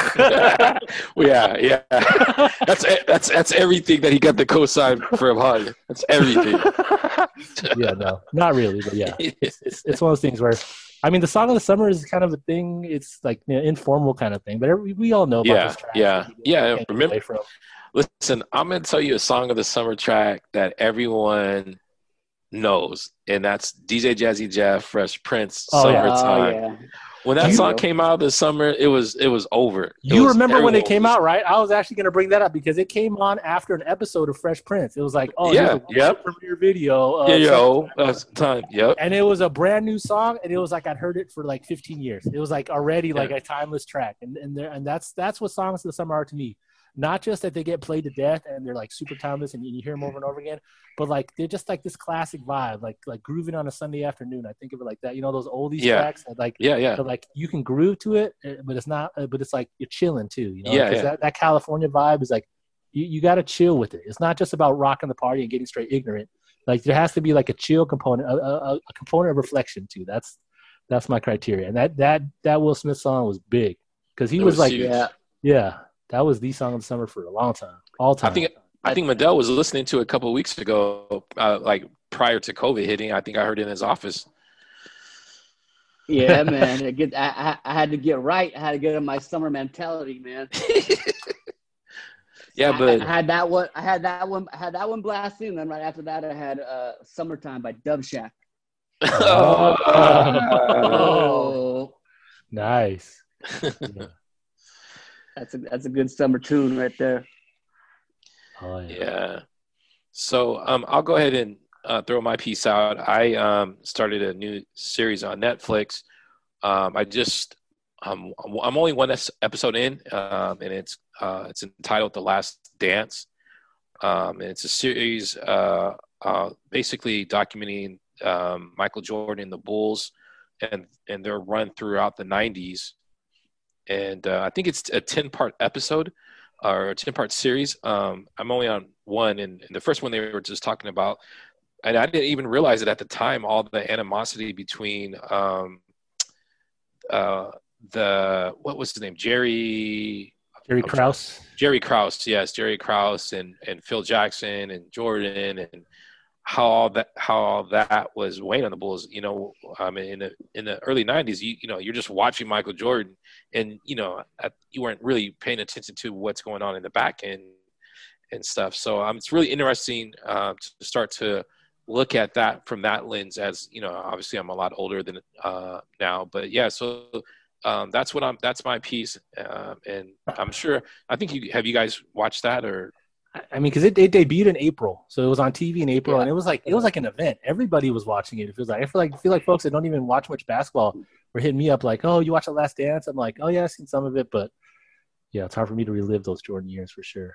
Well, yeah, yeah. That's that's that's everything that he got the cosign from Hug. That's everything. Yeah, no, not really, but yeah, it's, it's it's one of those things where, I mean, the Song of the Summer is kind of a thing. It's like you know, informal kind of thing, but every, we all know about Yeah, this track. yeah, You yeah. can't get Remember- away from. Listen, I'm gonna tell you a Song of the Summer track that everyone knows, and that's D J Jazzy Jeff, Fresh Prince, Oh, yeah. Summertime. Oh, yeah. When that You- song came out this summer, it was it was over. It You was- remember when it everyone came was- out, right? I was actually going to bring that up because it came on after an episode of Fresh Prince. It was like, oh, Yeah, here's a yep. premiere video. Of Yeah, yo, that's the time. Yep. And it was a brand new song, and it was like I'd heard it for like fifteen years. It was like already like Yeah. a timeless track, and and there and that's that's what songs of the summer are to me. Not just that they get played to death and they're like super timeless and you hear them over and over again, but like they're just like this classic vibe, like like grooving on a Sunday afternoon. I think of it like that. You know those oldies Yeah. tracks that like Yeah, yeah. that, like you can groove to it, eh, but it's not. uh, But it's like you're chilling too. You know, Yeah, 'Cause yeah. That, that California vibe is like you, you got to chill with it. It's not just about rocking the party and getting straight ignorant. Like there has to be like a chill component, a, a, a component of reflection too. That's that's my criteria. And that that that Will Smith song was big because he It was, was like, huge. Yeah. yeah, that was the song of the summer for a long time, all time. I think I think Mandel was listening to it a couple of weeks ago, uh, like prior to COVID hitting. I think I heard it in his office. Yeah, man. I, get, I, I I had to get right. I had to get in my summer mentality, man. Yeah, I- but I, had that one. I had that one. I had that one blasting. And then right after that, I had uh, "Summertime" by Dub Shack. Oh. Oh, Nice. Yeah. that's a that's a good summer tune right there. Oh yeah. Yeah. So um, I'll go ahead and uh, throw my piece out. I um, started a new series on Netflix. Um, I just um, I'm only one episode in, um, and it's uh, it's entitled The Last Dance. Um, and it's a series uh, uh, basically documenting um, Michael Jordan and the Bulls and and their run throughout the nineties. And uh, I think it's a ten-part episode or a ten-part series. Um, I'm only on one, and, and the first one they were just talking about, and I didn't even realize it at the time, all the animosity between um, uh, the, what was his name, Jerry Jerry I'm Krause. trying- Jerry Krause, yes, Jerry Krause and, and Phil Jackson and Jordan, and how all that how all that was weighing on the Bulls. You know, um, in the in the early nineties, you you know, you're just watching Michael Jordan, and you know, at, you weren't really paying attention to what's going on in the back end and stuff. So um, it's really interesting uh, to start to look at that from that lens. As you know, obviously I'm a lot older than uh, now, but yeah, so. Um, that's what I'm. That's my piece, uh, and I'm sure. I think you have. You guys watched that, or I mean, because it, it debuted in April, so it was on T V in April, Yeah. and it was like it was like an event. Everybody was watching it. It feels like I feel like I feel like folks that don't even watch much basketball were hitting me up like, "Oh, you watched The Last Dance?" I'm like, "Oh yeah, I've seen some of it," but yeah, it's hard for me to relive those Jordan years for sure.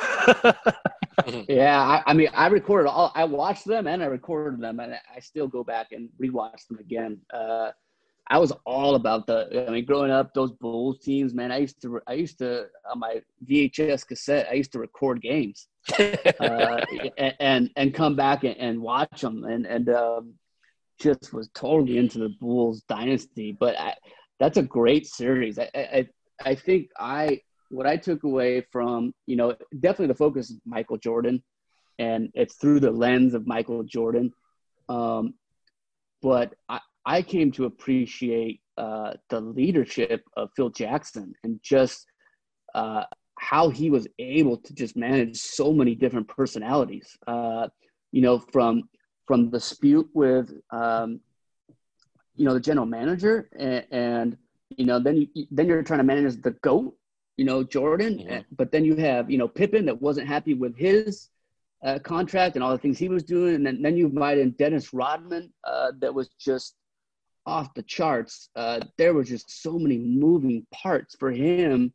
Yeah, I, I mean, I recorded all. I watched them and I recorded them, and I still go back and rewatch them again. Uh, I was all about the. I mean, growing up, those Bulls teams, man. I used to. I used to on my V H S cassette. I used to record games, uh, and, and and come back and, and watch them, and and um, just was totally into the Bulls dynasty. But I, that's a great series. I, I I think I what I took away from, you know, definitely the focus is Michael Jordan, and it's through the lens of Michael Jordan. Um, but I. I came to appreciate uh, the leadership of Phil Jackson and just uh, how he was able to just manage so many different personalities. Uh, you know, from from the dispute with um, you know the general manager, and, and you know then you, then you're trying to manage the GOAT, you know Jordan, Mhm. but then you have you know Pippen that wasn't happy with his uh, contract and all the things he was doing, and then, then you might in Dennis Rodman uh, that was just off the charts. Uh, there were just so many moving parts for him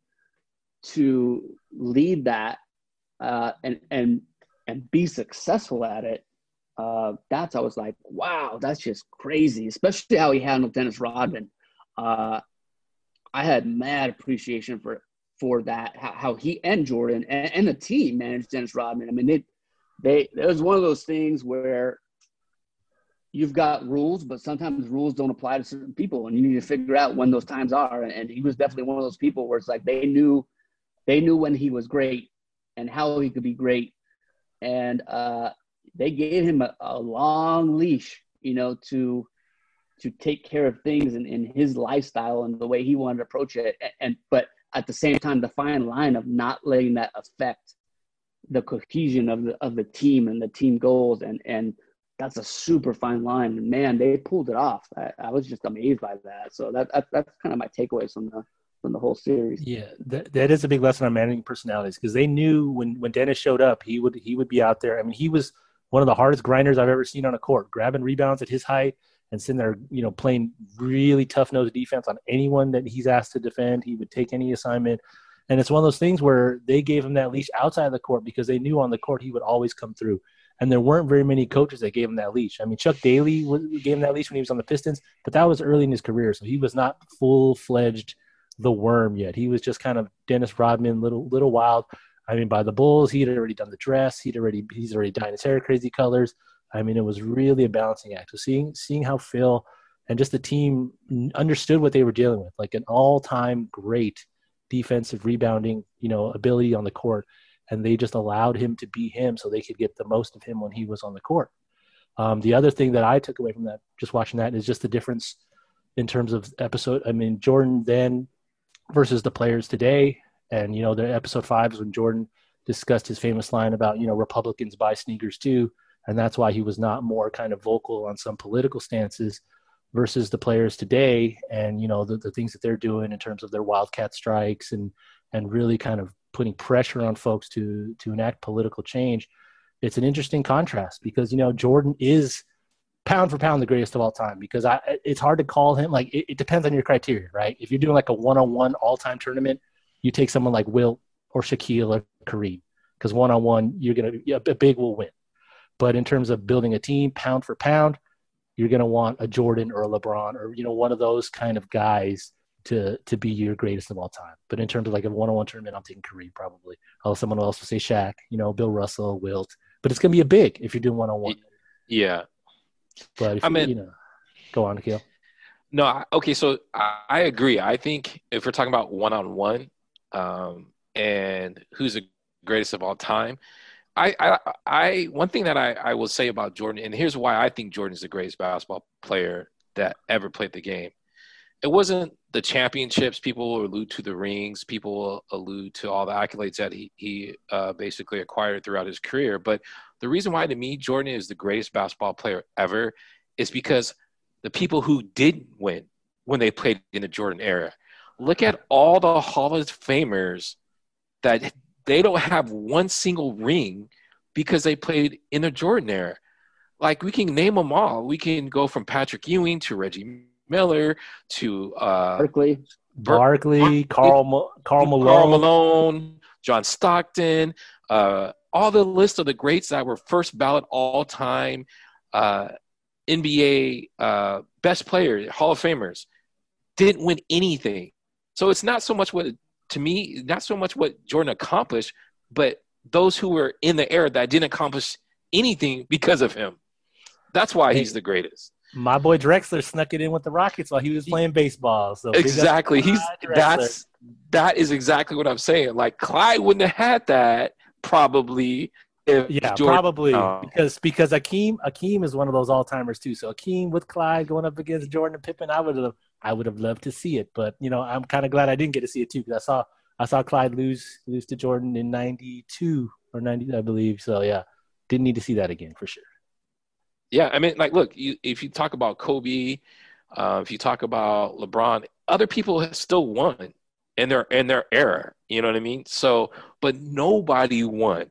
to lead that uh, and and and be successful at it. Uh, that's I was like, wow, that's just crazy. Especially how he handled Dennis Rodman. Uh, I had mad appreciation for for that. How, how he and Jordan and, and the team managed Dennis Rodman. I mean, it they it was one of those things where you've got rules, but sometimes rules don't apply to certain people, and you need to figure out when those times are. And, and he was definitely one of those people where it's like they knew, they knew when he was great and how he could be great, and uh, they gave him a, a long leash, you know, to to take care of things in, in his lifestyle and the way he wanted to approach it. And, and but at the same time, the fine line of not letting that affect the cohesion of the of the team and the team goals, and and that's a super fine line. And man, they pulled it off. I, I was just amazed by that. So that, that that's kind of my takeaways from the from the whole series. Yeah, that, that is a big lesson on managing personalities, because they knew when, when Dennis showed up, he would he would be out there. I mean, he was one of the hardest grinders I've ever seen on a court, grabbing rebounds at his height and sitting there, you know, playing really tough-nosed defense on anyone that he's asked to defend. He would take any assignment. And it's one of those things where they gave him that leash outside of the court because they knew on the court he would always come through. And there weren't very many coaches that gave him that leash. I mean, Chuck Daly gave him that leash when he was on the Pistons, but that was early in his career, so he was not full-fledged the worm yet. He was just kind of Dennis Rodman, little little wild. I mean, by the Bulls, he'd already done the dress. He'd already he's already dyed his hair crazy colors. I mean, it was really a balancing act. So seeing seeing how Phil and just the team understood what they were dealing with, like an all-time great defensive rebounding, you know, ability on the court. And they just allowed him to be him so they could get the most of him when he was on the court. Um, the other thing that I took away from that, just watching that, is just the difference in terms of episode. I mean, Jordan then versus the players today. And, you know, the episode five is when Jordan discussed his famous line about, you know, Republicans buy sneakers too. And that's why he was not more kind of vocal on some political stances versus the players today. And, you know, the, the things that they're doing in terms of their wildcat strikes and, and really kind of putting pressure on folks to, to enact political change. It's an interesting contrast because, you know, Jordan is pound for pound the greatest of all time, because I, it's hard to call him. Like, it, it depends on your criteria, right? If you're doing like a one-on-one all-time tournament, you take someone like Wilt or Shaquille or Kareem, because one-on-one, you're going to, a big will win. But in terms of building a team, pound for pound, you're going to want a Jordan or a LeBron or, you know, one of those kind of guys to to be your greatest of all time. But in terms of like a one-on-one tournament, I'm taking Kareem probably. Although someone else will say Shaq, you know, Bill Russell, Wilt. But it's going to be a big if you're doing one-on-one. Yeah. But if I you, mean, you know, go on, Akil. No, I- okay, so I, I agree. I think if we're talking about one-on-one um, and who's the greatest of all time, I, I, I one thing that I, I will say about Jordan, and here's why I think Jordan is the greatest basketball player that ever played the game. It wasn't the championships. People allude to the rings. People allude to all the accolades that he, he uh, basically acquired throughout his career. But the reason why, to me, Jordan is the greatest basketball player ever is because the people who didn't win when they played in the Jordan era. Look at all the Hall of Famers that they don't have one single ring because they played in the Jordan era. Like, we can name them all. We can go from Patrick Ewing to Reggie Miller to uh, Barkley, Barkley, Carl, Carl Malone, Karl Malone, John Stockton, uh, all the list of the greats that were first ballot all-time uh, N B A uh, best players, Hall of Famers, didn't win anything. So it's not so much what, to me, not so much what Jordan accomplished, but those who were in the era that didn't accomplish anything because of him. That's why he's the greatest. My boy Drexler snuck it in with the Rockets while he was playing baseball. So exactly, he's Drexler. that's that is exactly what I'm saying. Like, Clyde wouldn't have had that probably. If yeah, Jordan, probably uh, because because Akeem Akeem is one of those all timers too. So Akeem with Clyde going up against Jordan and Pippen, I would have I would have loved to see it. But you know, I'm kind of glad I didn't get to see it too, because I saw I saw Clyde lose lose to Jordan in ninety-two or ninety, I believe. So yeah, didn't need to see that again for sure. Yeah, I mean, like, look, you, if you talk about Kobe, uh, if you talk about LeBron, other people have still won in their in their era. You know what I mean? So, but nobody won.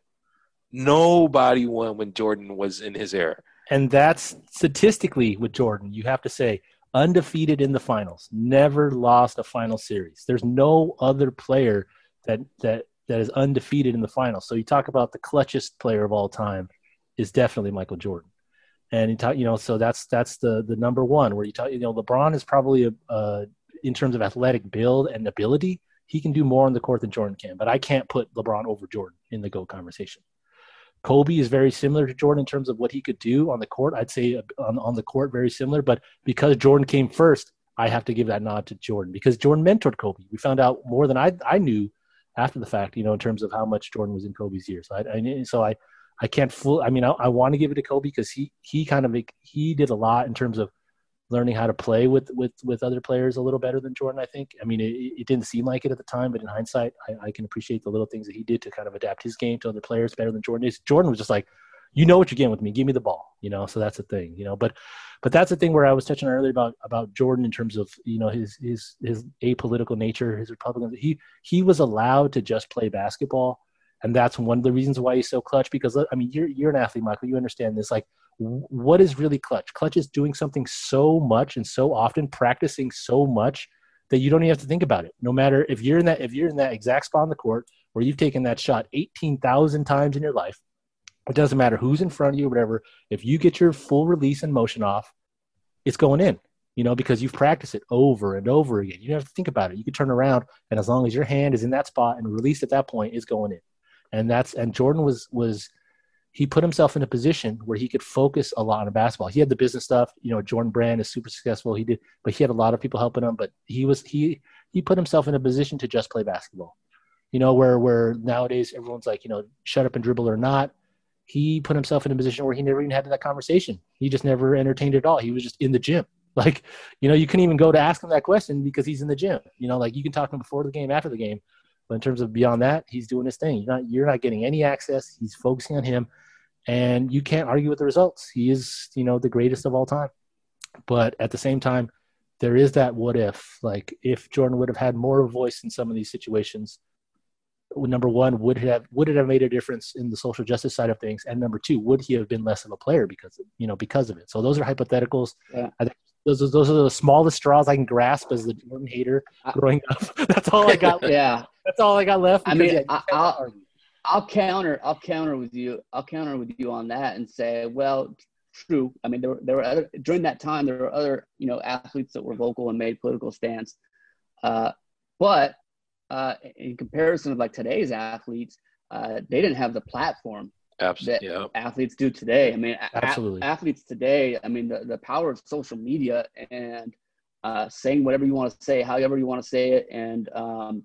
Nobody won when Jordan was in his era. And that's statistically with Jordan, you have to say undefeated in the finals, never lost a final series. There's no other player that that that is undefeated in the finals. So you talk about the clutchest player of all time is definitely Michael Jordan. And you talk, you know, so that's that's the the number one. Where you talk, you know, LeBron is probably a, uh, in terms of athletic build and ability, he can do more on the court than Jordan can. But I can't put LeBron over Jordan in the GOAT conversation. Kobe is very similar to Jordan in terms of what he could do on the court. I'd say on on the court very similar. But because Jordan came first, I have to give that nod to Jordan because Jordan mentored Kobe. We found out more than I I knew after the fact, you know, in terms of how much Jordan was in Kobe's years. So I, I so I. I can't fool. I mean, I, I want to give it to Kobe because he he kind of he did a lot in terms of learning how to play with with with other players a little better than Jordan. I think. I mean, it, it didn't seem like it at the time, but in hindsight, I, I can appreciate the little things that he did to kind of adapt his game to other players better than Jordan is. Jordan was just like, you know what you're getting with me. Give me the ball. You know, so that's the thing. You know, but but that's the thing where I was touching on earlier about about Jordan in terms of you know his his his apolitical nature, his Republican. He he was allowed to just play basketball. And that's one of the reasons why he's so clutch. Because I mean, you're you're an athlete, Michael. You understand this. Like, what is really clutch? Clutch is doing something so much and so often, practicing so much that you don't even have to think about it. No matter if you're in that if you're in that exact spot on the court where you've taken that shot eighteen thousand times in your life, it doesn't matter who's in front of you or whatever. If you get your full release and motion off, it's going in. You know, because you've practiced it over and over again. You don't have to think about it. You can turn around, and as long as your hand is in that spot and released at that point, it's going in. And that's and Jordan was was he put himself in a position where he could focus a lot on basketball. He had the business stuff, you know. Jordan Brand is super successful. He did, but he had a lot of people helping him. But he was he he put himself in a position to just play basketball. You know, where where nowadays everyone's like, you know, shut up and dribble or not. He put himself in a position where he never even had that conversation. He just never entertained it at all. He was just in the gym. Like, you know, you couldn't even go to ask him that question because he's in the gym. You know, like you can talk to him before the game, after the game. But in terms of beyond that, he's doing his thing. You're not, you're not getting any access. He's focusing on him. and you can't argue with the results. He is, you know, the greatest of all time. But at the same time, there is that what if, like if Jordan would have had more of a voice in some of these situations, number one, would it have would it have made a difference in the social justice side of things? And number two, would he have been less of a player because of, you know, because of it? So those are hypotheticals. Yeah. I think those are, those are the smallest straws I can grasp as the Jordan hater growing up. That's all I got. Yeah, that's all I got left. I Because, mean, yeah, I, I'll I'll counter I'll counter with you. I'll counter with you on that and say, well, true. I mean, there were there were other during that time there were other, you know, athletes that were vocal and made political stance, uh, but uh, in comparison of like today's athletes, uh, they didn't have the platform Absolutely. that Yeah. athletes do today. I mean, Absolutely. A- athletes today, I mean, the, the power of social media and uh, saying whatever you want to say, however you want to say it, and um,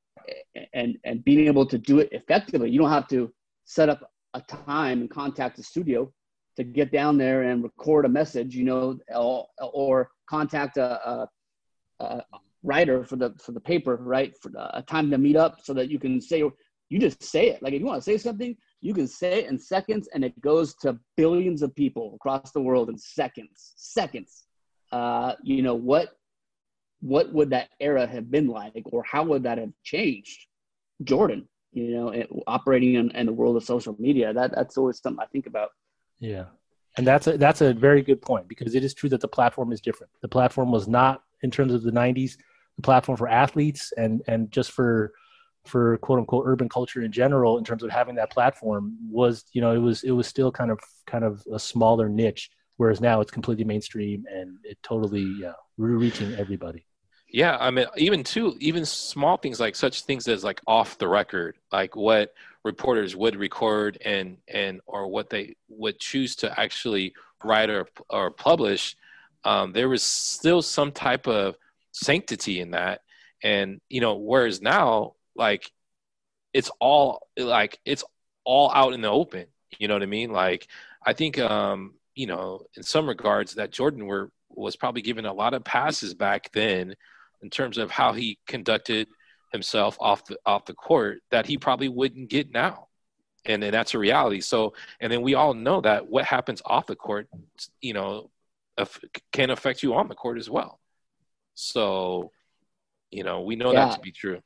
and and being able to do it effectively. You don't have to set up a time and contact the studio to get down there and record a message, you know, or, or contact a, a, a writer for the for the paper, right? For a time to meet up so that you can say, you just say it. Like if you want to say something, you can say it in seconds, and it goes to billions of people across the world in seconds. Seconds. Uh, you know what? What would that era have been like, or how would that have changed? Jordan, you know, it, operating in, in the world of social media. That that's always something I think about. Yeah. And that's a, that's a very good point, because it is true that the platform is different. The platform was not, in terms of the nineties, the platform for athletes and, and just for, for quote unquote urban culture in general, in terms of having that platform was, you know, it was, it was still kind of, kind of a smaller niche, whereas now it's completely mainstream and it totally, yeah, reaching everybody. Yeah, I mean, even too, even small things like such things as like off the record, like what reporters would record and and or what they would choose to actually write or or publish. Um, there was still some type of sanctity in that, and you know, whereas now, like it's all like it's all out in the open. You know what I mean? Like I think, um, you know, in some regards, that Jordan were was probably given a lot of passes back then, in terms of how he conducted himself off the off the court, that he probably wouldn't get now. And then that's a reality. So, and then we all know that what happens off the court, you know, can affect you on the court as well. So, you know, we know yeah. that to be true.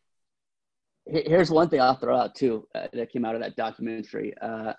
Here's one thing I'll throw out too, uh, that came out of that documentary. Uh,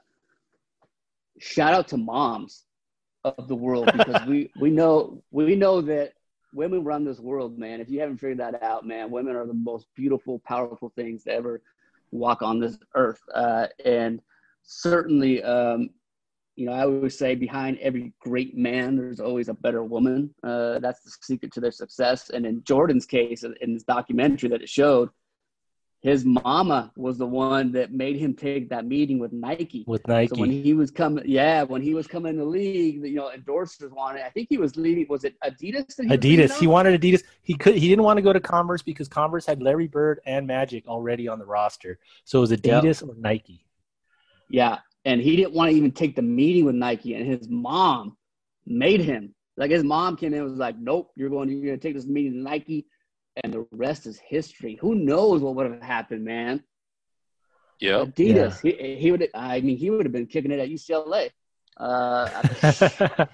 shout out to moms of the world, because we, we know, we know that women run this world, man. If you haven't figured that out, man, women are the most beautiful, powerful things to ever walk on this earth. Uh, and certainly, um, you know, I always say behind every great man, there's always a better woman. Uh, that's the secret to their success. And in Jordan's case, in this documentary that it showed, his mama was the one that made him take that meeting with Nike. With Nike. So when he was coming, yeah, when he was coming in the league, you know, endorsers wanted. I think he was leaving. Was it Adidas? That he Adidas. He wanted Adidas. He could. He didn't want to go to Converse because Converse had Larry Bird and Magic already on the roster. So it was Adidas yep. or Nike. Yeah, and he didn't want to even take the meeting with Nike, and his mom made him. Like his mom came in and was like, "Nope, you're going. You're going to take this meeting to Nike." And the rest is history. Who knows what would have happened, man? Yeah, Adidas. Yeah. He he would. I mean, he would have been kicking it at U C L A. Uh,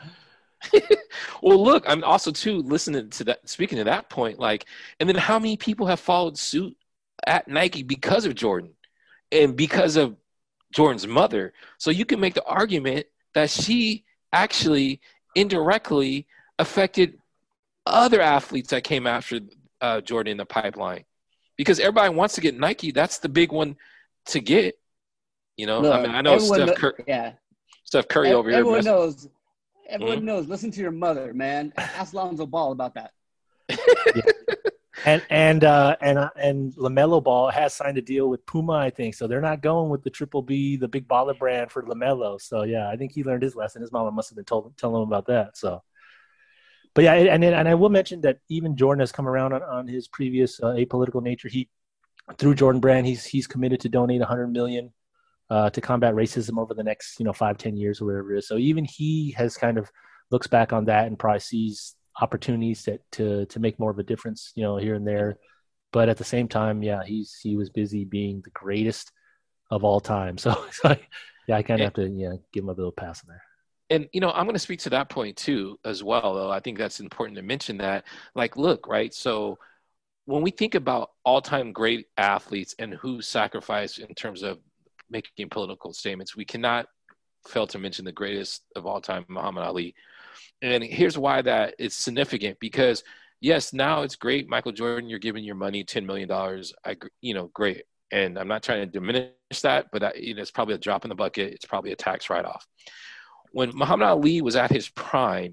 well, look, I'm also too listening to that. Speaking to that point, like, and then how many people have followed suit at Nike because of Jordan and because of Jordan's mother? So you can make the argument that she actually indirectly affected other athletes that came after Uh, Jordan in the pipeline, because everybody wants to get Nike. That's the big one to get. You know, Look, I mean, I know Steph, Cur- yeah. Steph Curry over here. Everyone knows. Everyone mm-hmm. knows. Listen to your mother, man. Ask Lonzo Ball about that. yeah. And and uh, and uh, and LaMelo Ball has signed a deal with Puma, I think. So they're not going with the Triple B, the big baller brand for LaMelo. So yeah, I think he learned his lesson. His mama must have been told telling him about that. So. But yeah, and and I will mention that even Jordan has come around on, on his previous uh, apolitical nature. He, through Jordan Brand, he's he's committed to donate one hundred million dollars uh, to combat racism over the next you know five ten years or whatever it is. So even he has kind of looks back on that and probably sees opportunities to to to make more of a difference, you know, here and there. But at the same time, yeah, he's he was busy being the greatest of all time. So, so Yeah, I kind of And, have to yeah give him a little pass in there. and you know, I'm going to speak to that point too, as well. Though I think that's important to mention that, like, look, right? So when we think about all-time great athletes and who sacrificed in terms of making political statements, we cannot fail to mention the greatest of all time, Muhammad Ali. And here's why that is significant, because yes, now it's great. Michael Jordan, you're giving your money ten million dollars. I, you know, great. And I'm not trying to diminish that, but that, you know, it's probably a drop in the bucket. It's probably a tax write-off. When Muhammad Ali was at his prime,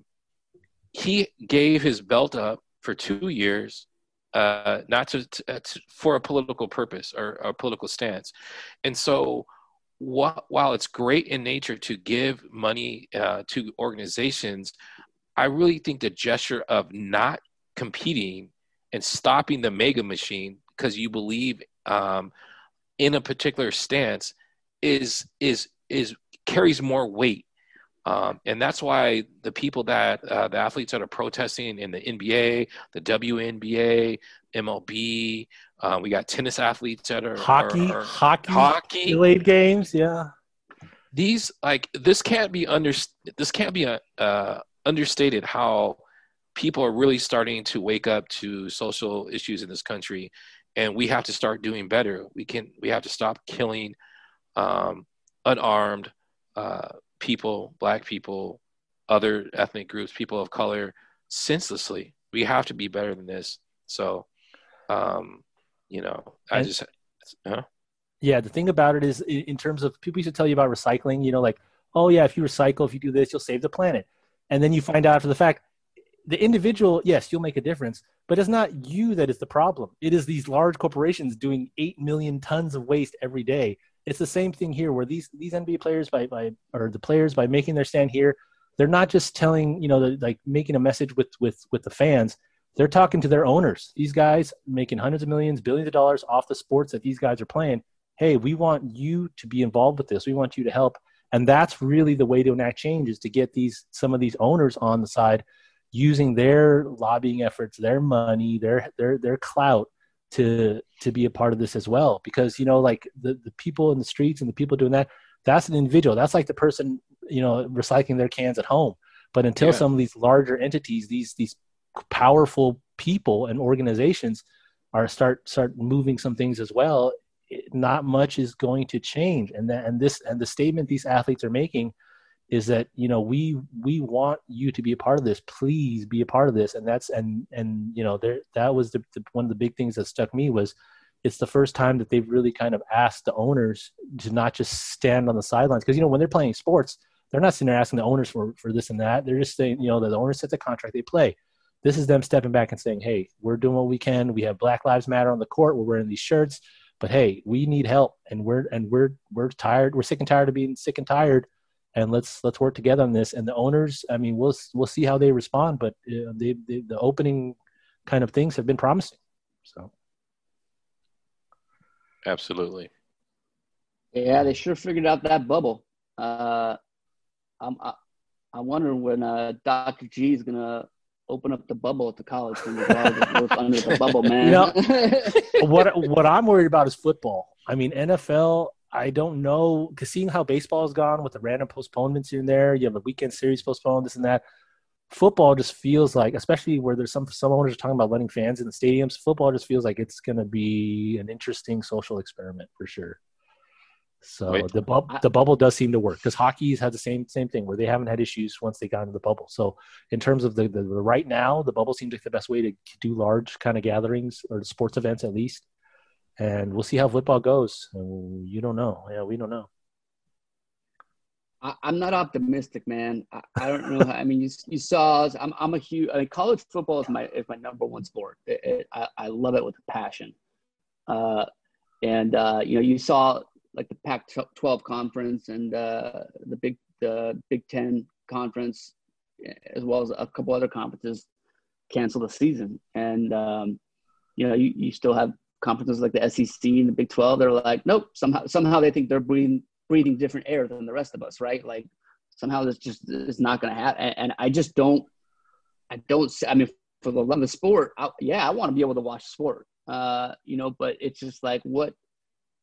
he gave his belt up for two years, uh, not to, to, to for a political purpose or, or a political stance. And so wh- while it's great in nature to give money uh, to organizations, I really think the gesture of not competing and stopping the mega machine because you believe um, in a particular stance is is is carries more weight. Um, and that's why the people that uh, the athletes that are protesting in the N B A, the W N B A, M L B, uh, we got tennis athletes that are Hockey, are, are, hockey, hockey. delayed games, yeah. These like this can't be under this can't be a, uh, understated how people are really starting to wake up to social issues in this country, and we have to start doing better. We can we have to stop killing um, unarmed uh, people, black people, other ethnic groups, people of color, senselessly. We have to be better than this. So, um, you know, I And- just, huh? Yeah, the thing about it is, in in terms of people used to tell you about recycling, you know, like, oh yeah, if you recycle, if you do this, you'll save the planet. And then you find out after the fact, the individual, yes, you'll make a difference, but it's not you that is the problem. It is these large corporations doing eight million tons of waste every day. It's the same thing here, where these these N B A players by by or the players by making their stand here, they're not just telling, you know, the, like making a message with with with the fans. They're talking to their owners. These guys making hundreds of millions, billions of dollars off the sports that these guys are playing. Hey, we want you to be involved with this. We want you to help. And that's really the way to enact change, is to get these some of these owners on the side using their lobbying efforts, their money, their their their clout to to be a part of this as well. Because, you know, like the, the people in the streets and the people doing that, that's an individual. That's like the person, you know, recycling their cans at home. But until Yeah. some of these larger entities, these these powerful people and organizations are start start moving some things as well, it- not much is going to change. And that and this and the statement these athletes are making is that, you know, we we want you to be a part of this. Please be a part of this. And that's and and you know, there that was the, the one of the big things that stuck me was it's the first time that they've really kind of asked the owners to not just stand on the sidelines. Because, you know, when they're playing sports, they're not sitting there asking the owners for for this and that. They're just saying, you know, that the owner sets a contract, they play. This is them stepping back and saying, hey, we're doing what we can. We have Black Lives Matter on the court. We're wearing these shirts. But hey, we need help, and we're and we're we're tired. We're sick and tired of being sick and tired, and let's let's work together on this. And the owners, I mean, we'll we'll see how they respond, but uh, they, they, the opening kind of things have been promising. So, Absolutely. Yeah, they sure figured out that bubble. Uh, I'm I, I'm wondering when uh, Doctor G is gonna open up the bubble at the college when the guys work under the bubble, man. You know, what what I'm worried about is football. I mean, N F L, I don't know, because seeing how baseball has gone with the random postponements in there, you have a weekend series postponed, this and that. Football just feels like, especially where there's some some owners are talking about letting fans in the stadiums, football just feels like it's going to be an interesting social experiment for sure. So Wait. the bubble the bubble does seem to work, because hockey's had the same same thing where they haven't had issues once they got into the bubble. So in terms of the, the, the right now, the bubble seems like the best way to do large kind of gatherings or sports events at least. And we'll see how football goes. You don't know. Yeah, we don't know. I, I'm not optimistic, man. I, I don't know. I mean, you you saw. I'm I'm a huge. I mean, college football is my is my number one sport. It, it, I I love it with a passion. Uh, and uh, you know, you saw like the Pac twelve conference and uh, the Big the Big Ten conference, as well as a couple other conferences, cancel the season. And um, you know, you, you still have conferences like the S E C and the Big twelve. They're like, nope. Somehow somehow they think they're breathing breathing different air than the rest of us, right? Like somehow this just is not going to happen. And, and I just don't. I don't. I mean, for the love of sport, I, yeah, I want to be able to watch sport. Uh, you know, but it's just like what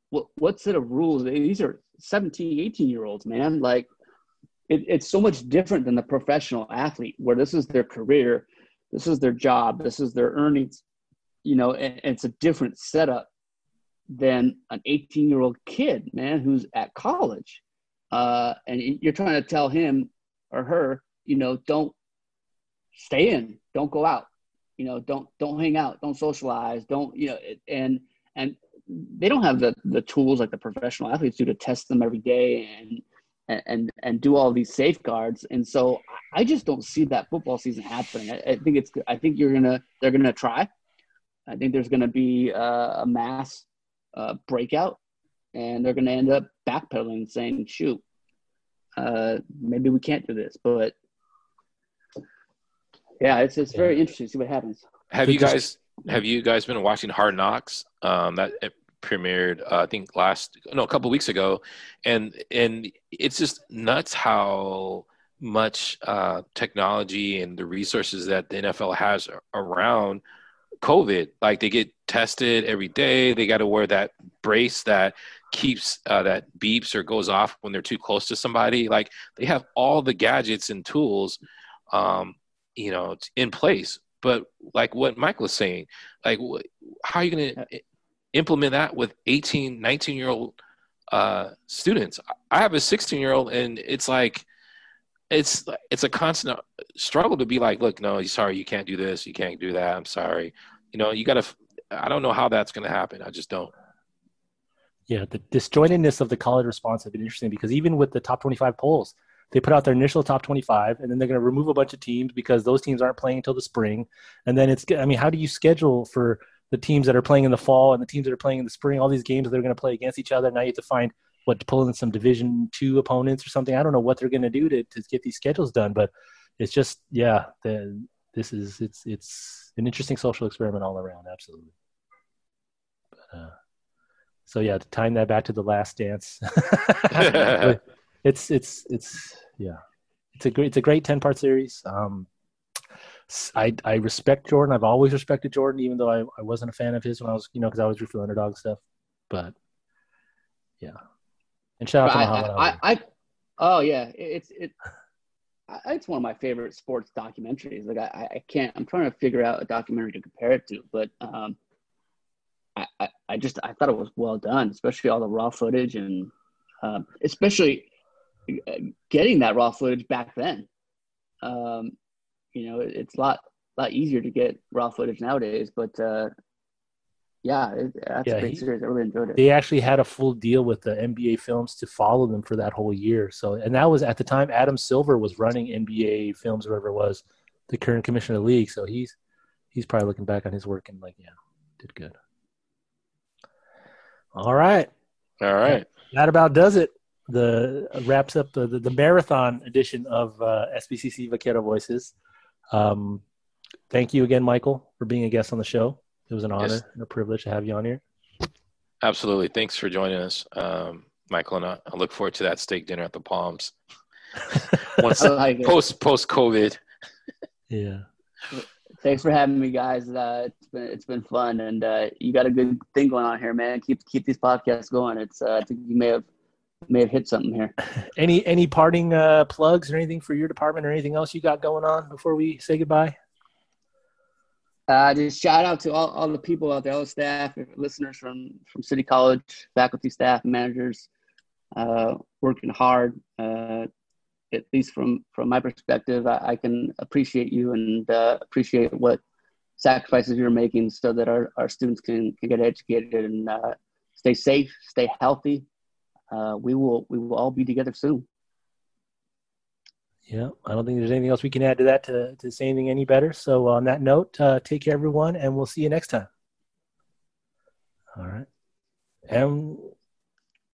what what set of rules? These are seventeen, eighteen year olds, man. Like it, it's so much different than the professional athlete, where this is their career, this is their job, this is their earnings. You know, and, and it's a different setup than an eighteen year old kid, man, who's at college, uh, and you're trying to tell him or her, you know, don't stay in, don't go out, you know, don't don't hang out, don't socialize, don't, you know, and and they don't have the the tools like the professional athletes do to test them every day and and and do all these safeguards. And so I just don't see that football season happening. I, I think it's I think you're gonna they're gonna try. I think there's gonna be uh, a mass uh, breakout, and they're gonna end up backpedaling and saying, "Shoot, uh, maybe we can't do this." But yeah, it's it's very interesting to see what happens. Have you guys have you guys been watching Hard Knocks? Um, that it premiered, uh, I think last no, a couple weeks ago, and and it's just nuts how much uh, technology and the resources that the N F L has around COVID. Like they get tested every day. They got to wear that brace that keeps uh, that beeps or goes off when they're too close to somebody. Like they have all the gadgets and tools, um, you know, in place. But like what Michael was saying, like wh- how are you going to implement that with eighteen, nineteen year old uh, students? I have a sixteen year old, and it's like, it's, it's a constant struggle to be like, look, no, sorry, you can't do this. You can't do that. I'm sorry. You know, you got to, I don't know how that's going to happen. I just don't. Yeah. The disjointedness of the college response has been interesting, because even with the top twenty-five polls, they put out their initial top twenty-five, and then they're going to remove a bunch of teams because those teams aren't playing until the spring. And then it's, I mean, how do you schedule for the teams that are playing in the fall and the teams that are playing in the spring, all these games that they're going to play against each other? Now you have to find what, to pull in some division two opponents or something. I don't know what they're going to do to, to get these schedules done, but it's just, yeah, the, this is, it's, it's an interesting social experiment all around. Absolutely. But, uh, so yeah, to time that back to The Last Dance, it's, it's, it's, yeah, it's a great, it's a great ten part series. Um, I, I respect Jordan. I've always respected Jordan, even though I, I wasn't a fan of his when I was, you know, because I always root for the underdog stuff. But yeah, and shout out to I, Muhammad I, Ali. I, I, oh yeah, it's it. I, it's one of my favorite sports documentaries. Like I, I can't. I'm trying to figure out a documentary to compare it to, but um, I, I, I just I thought it was well done, especially all the raw footage and um, especially getting that raw footage back then. Um, you know, it, it's a lot lot easier to get raw footage nowadays, but uh, yeah, it, that's Yeah, a great he- series. I really enjoyed it. They actually had a full deal with the N B A Films to follow them for that whole year. So, and that was at the time Adam Silver was running N B A Films, or whatever it was, the current commissioner of the league. So he's he's probably looking back on his work and like, yeah, did good. All right, All right. that about does it. The wraps up the the, the marathon edition of uh, S B C C Vaquero Voices. Um, thank you again, Michael, for being a guest on the show. It was an honor Yes. and a privilege to have you on here. Absolutely. Thanks for joining us, um, Michael, and I, I look forward to that steak dinner at the Palms. Once I like it. post post COVID. Yeah. Thanks for having me, guys. Uh, it's been it's been fun, and uh, you got a good thing going on here, man. Keep keep these podcasts going. It's uh, I think you may have may have hit something here. Any any parting uh, plugs or anything for your department or anything else you got going on before we say goodbye? Uh, just shout out to all, all the people out there, all the staff, listeners from from City College, faculty, staff, managers, uh, working hard. Uh, at least from from my perspective, I, I can appreciate you and uh, appreciate what sacrifices you're making so that our, our students can, can get educated and uh, stay safe, stay healthy. Uh, we will we will all be together soon. Yeah, I don't think there's anything else we can add to that to, to say anything any better. So on that note, uh, take care, everyone, and we'll see you next time. All right. And